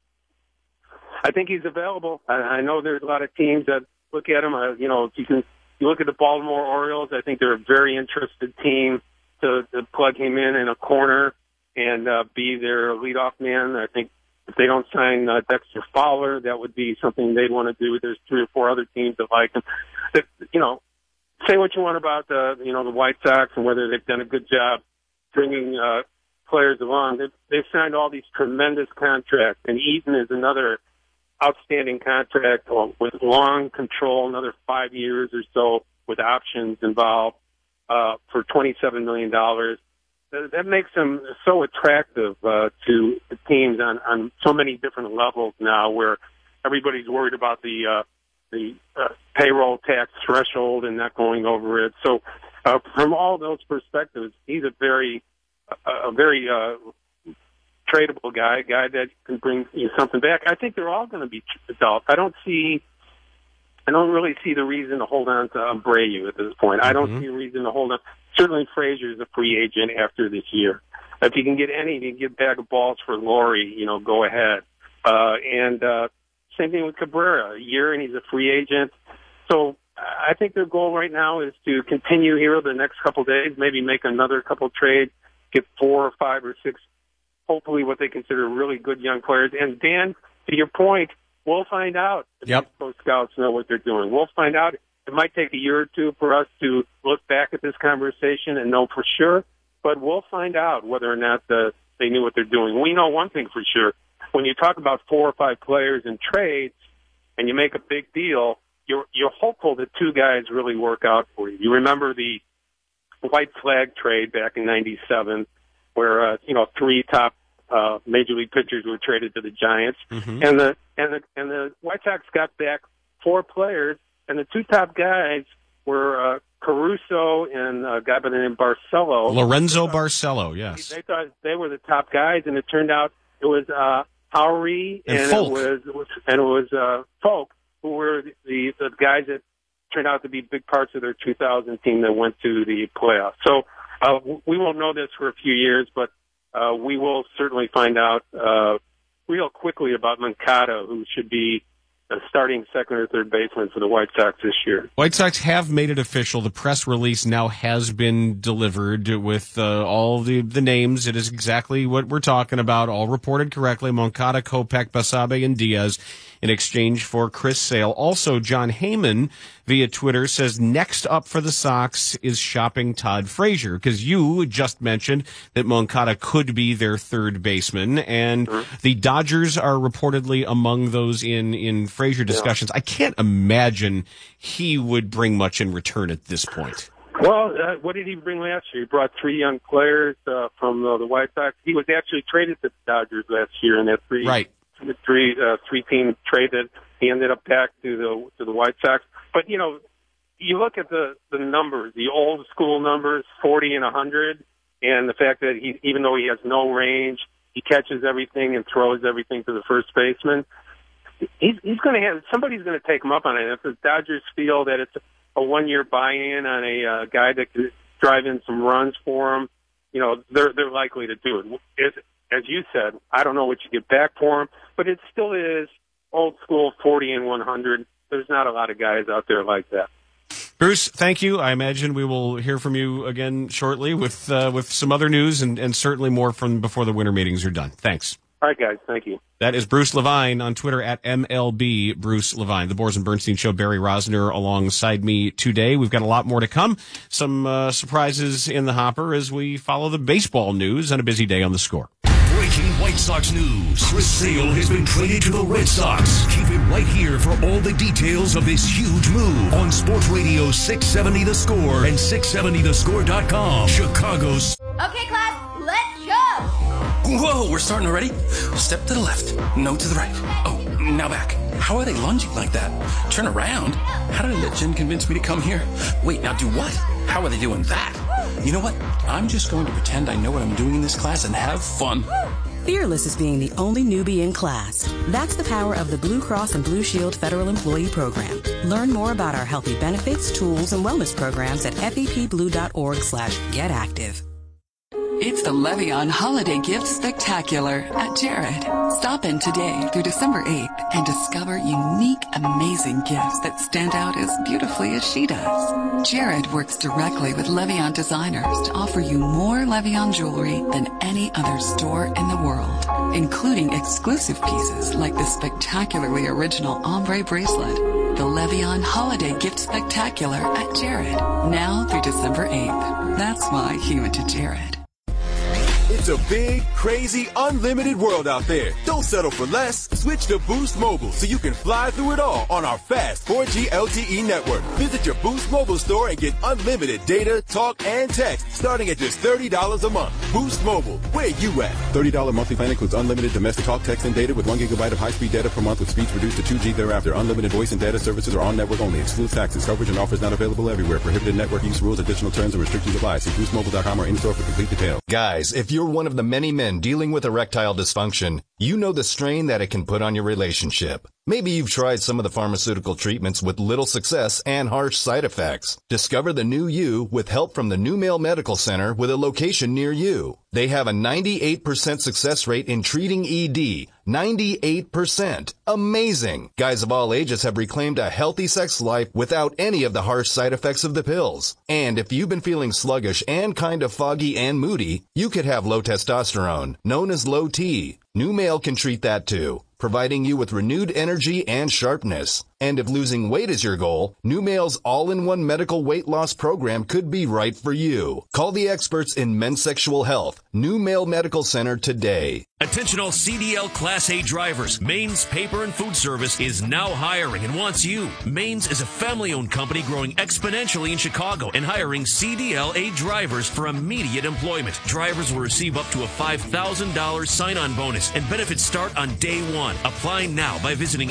I think he's available. I know there's a lot of teams that look at him. You look at the Baltimore Orioles. I think they're a very interested team to plug him in a corner and be their leadoff man. I think if they don't sign Dexter Fowler, that would be something they'd want to do. There's 3 or 4 other teams that like him. That, say what you want about the White Sox and whether they've done a good job bringing players along. They've signed all these tremendous contracts, and Eaton is another outstanding contract with long control, another 5 years or so with options involved for $27 million. That makes them so attractive to the teams on so many different levels now, where everybody's worried about the payroll tax threshold and not going over it. So from all those perspectives, he's a very tradable guy that can bring something back. I think they're all going to be developed. I don't really see the reason to hold on to Abreu at this point. I don't see a reason to hold on. Certainly Frazier is a free agent after this year. if you can get any, you can get a bag of balls for Laurie, go ahead. Same thing with Cabrera, a year and he's a free agent. So I think their goal right now is to continue here the next couple of days, maybe make another couple trades, get 4 or 5 or 6, hopefully what they consider really good young players. And Dan, to your point, we'll find out if those scouts know what they're doing. We'll find out. It might take a year or two for us to look back at this conversation and know for sure, but we'll find out whether or not they knew what they're doing. We know one thing for sure. When you talk about 4 or 5 players in trades and you make a big deal, you're hopeful that 2 guys really work out for you. You remember the White Flag trade back in '97 where 3 top major league pitchers were traded to the Giants, and the White Sox got back 4 players, and the 2 top guys were Caruso and a guy by the name Barcelo. Lorenzo Barcelo, yes. They thought they were the top guys, and it turned out it was Howery and Folk. it was Folk, who were the guys that turned out to be big parts of their 2000 team that went to the playoffs. So we won't know this for a few years, but we will certainly find out real quickly about Moncada, who should be a starting second or third baseman for the White Sox this year. White Sox have made it official. The press release now has been delivered with all the names. It is exactly what we're talking about, all reported correctly. Moncada, Kopech, Basabe, and Diaz in exchange for Chris Sale. Also, John Heyman via Twitter says next up for the Sox is shopping Todd Frazier, because you just mentioned that Moncada could be their third baseman, and the Dodgers are reportedly among those in Frazier discussions. I can't imagine he would bring much in return at this point. Well, what did he bring last year? He brought 3 young players from the White Sox. He was actually traded to the Dodgers last year in that three-team trade that he ended up back to the White Sox. But, you look at the numbers, the old school numbers, 40 and 100, and the fact that even though he has no range, he catches everything and throws everything to the first baseman. He's going to have somebody's going to take him up on it. If the Dodgers feel that it's a 1-year buy-in on a guy that could drive in some runs for him, they're likely to do it. As you said, I don't know what you get back for him, but it still is old school 40 and 100. There's not a lot of guys out there like that. Bruce, thank you. I imagine we will hear from you again shortly with some other news and certainly more from before the winter meetings are done. Thanks. All right, guys. Thank you. That is Bruce Levine on Twitter at MLB Bruce Levine. The Boers and Bernstein Show, Barry Rosner alongside me today. We've got a lot more to come. Some surprises in the hopper as we follow the baseball news on a busy day on The Score. Breaking White Sox news. Chris Sale has been traded to the Red Sox. Keep it right here for all the details of this huge move on Sports Radio 670 The Score and 670thescore.com. Chicago's. Okay, class, let's go! Whoa, we're starting already? Step to the left, no to the right. Oh, now back. How are they lunging like that? Turn around? How did I let Jen convince me to come here? Wait, now do what? How are they doing that? You know what? I'm just going to pretend I know what I'm doing in this class and have fun. Fearless is being the only newbie in class. That's the power of the Blue Cross and Blue Shield Federal Employee Program. Learn more about our healthy benefits, tools, and wellness programs at fepblue.org/getactive. It's the Levion Holiday Gift Spectacular at Jared. Stop in today through December 8th and discover unique, amazing gifts that stand out as beautifully as she does. Jared works directly with Levion designers to offer you more Levion jewelry than any other store in the world, including exclusive pieces like the spectacularly original ombre bracelet. The Levion Holiday Gift Spectacular at Jared. Now through December 8th. That's why he went to Jared. It's a big, crazy, unlimited world out there. Don't settle for less. Switch to Boost Mobile so you can fly through it all on our fast 4G LTE network. Visit your Boost Mobile store and get unlimited data, talk, and text starting at just $30 a month. Boost Mobile, where you at? $30 monthly plan includes unlimited domestic talk, text, and data with 1 gigabyte of high-speed data per month with speeds reduced to 2G thereafter. Unlimited voice and data services are on network only. Excludes taxes. Coverage and offers not available everywhere. Prohibited network use rules, additional terms, and restrictions apply. See boostmobile.com or in-store for complete details. Guys, if you're one of the many men dealing with erectile dysfunction, you know the strain that it can put put on your relationship. Maybe you've tried some of the pharmaceutical treatments with little success and harsh side effects. Discover the new you with help from the New Male Medical Center with a location near you. They have a 98% success rate in treating ED. 98%. Amazing. Guys of all ages have reclaimed a healthy sex life without any of the harsh side effects of the pills. And if you've been feeling sluggish and kind of foggy and moody, you could have low testosterone, known as low T. New Male can treat that too, providing you with renewed energy and sharpness. And if losing weight is your goal, New Male's all-in-one medical weight loss program could be right for you. Call the experts in men's sexual health, New Male Medical Center today. Attention all CDL Class A drivers. Maine's Paper and Food Service is now hiring and wants you. Maine's is a family-owned company growing exponentially in Chicago and hiring CDL A drivers for immediate employment. Drivers will receive up to a $5,000 sign-on bonus and benefits start on day one. Apply now by visiting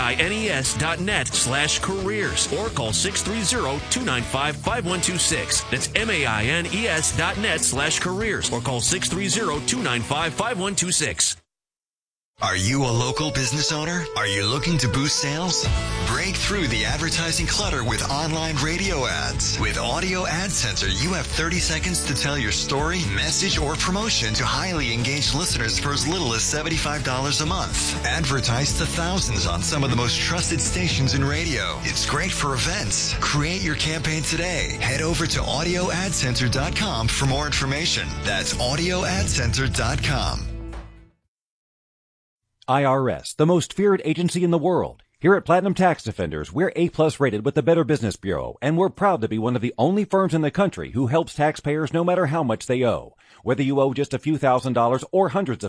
maines.net/careers or call 630-295-5126. That's maines.net/careers or call 630-295-5126. Are you a local business owner? Are you looking to boost sales? Break through the advertising clutter with online radio ads. With Audio Ad Center, you have 30 seconds to tell your story, message, or promotion to highly engaged listeners for as little as $75 a month. Advertise to thousands on some of the most trusted stations in radio. It's great for events. Create your campaign today. Head over to audioadcenter.com for more information. That's audioadcenter.com. IRS, the most feared agency in the world. Here at Platinum Tax Defenders, we're A+ rated with the Better Business Bureau, and we're proud to be one of the only firms in the country who helps taxpayers no matter how much they owe. Whether you owe just a few $1,000s or hundreds of